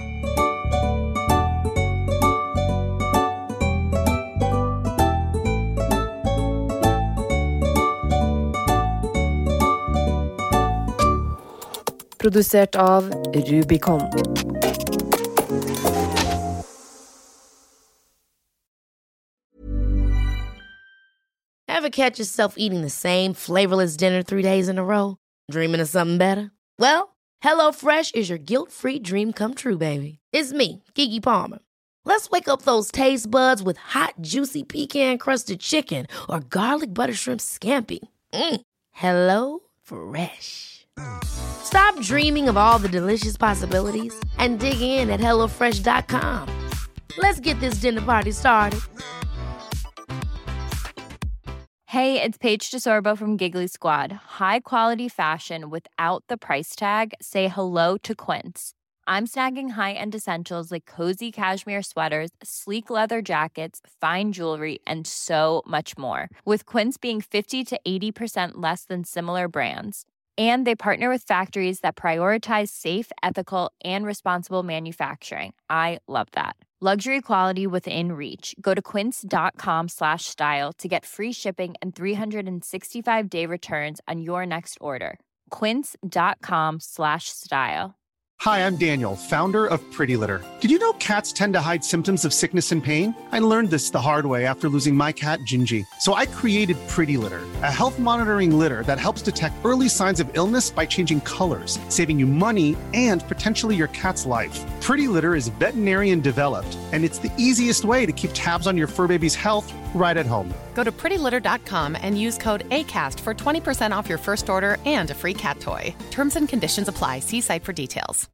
Produsert av Rubicon. Ever catch yourself eating the same flavorless dinner three days in a row? Dreaming of something better? Well, HelloFresh is your guilt-free dream come true, baby. It's me, Keke Palmer. Let's wake up those taste buds with hot, juicy pecan-crusted chicken or garlic butter shrimp scampi. Mm. Hello Fresh. Stop dreaming of all the delicious possibilities and dig in at hello fresh dot com. Let's get this dinner party started.
Hey, it's Paige DeSorbo from Giggly Squad. High quality fashion without the price tag. Say hello to Quince. I'm snagging high-end essentials like cozy cashmere sweaters, sleek leather jackets, fine jewelry, and so much more. With Quince being fifty to eighty percent less than similar brands. And they partner with factories that prioritize safe, ethical, and responsible manufacturing. I love that. Luxury quality within reach. Go to quince.com slash style to get free shipping and three sixty-five day returns on your next order. Quince.com slash style.
Hi, I'm Daniel, founder of Pretty Litter. Did you know cats tend to hide symptoms of sickness and pain? I learned this the hard way after losing my cat, Gingy. So I created Pretty Litter, a health monitoring litter that helps detect early signs of illness by changing colors, saving you money and potentially your cat's life. Pretty Litter is veterinarian developed, and it's the easiest way to keep tabs on your fur baby's health right at home.
Go to pretty litter dot com and use code ACAST for twenty percent off your first order and a free cat toy. Terms and conditions apply. See site for details.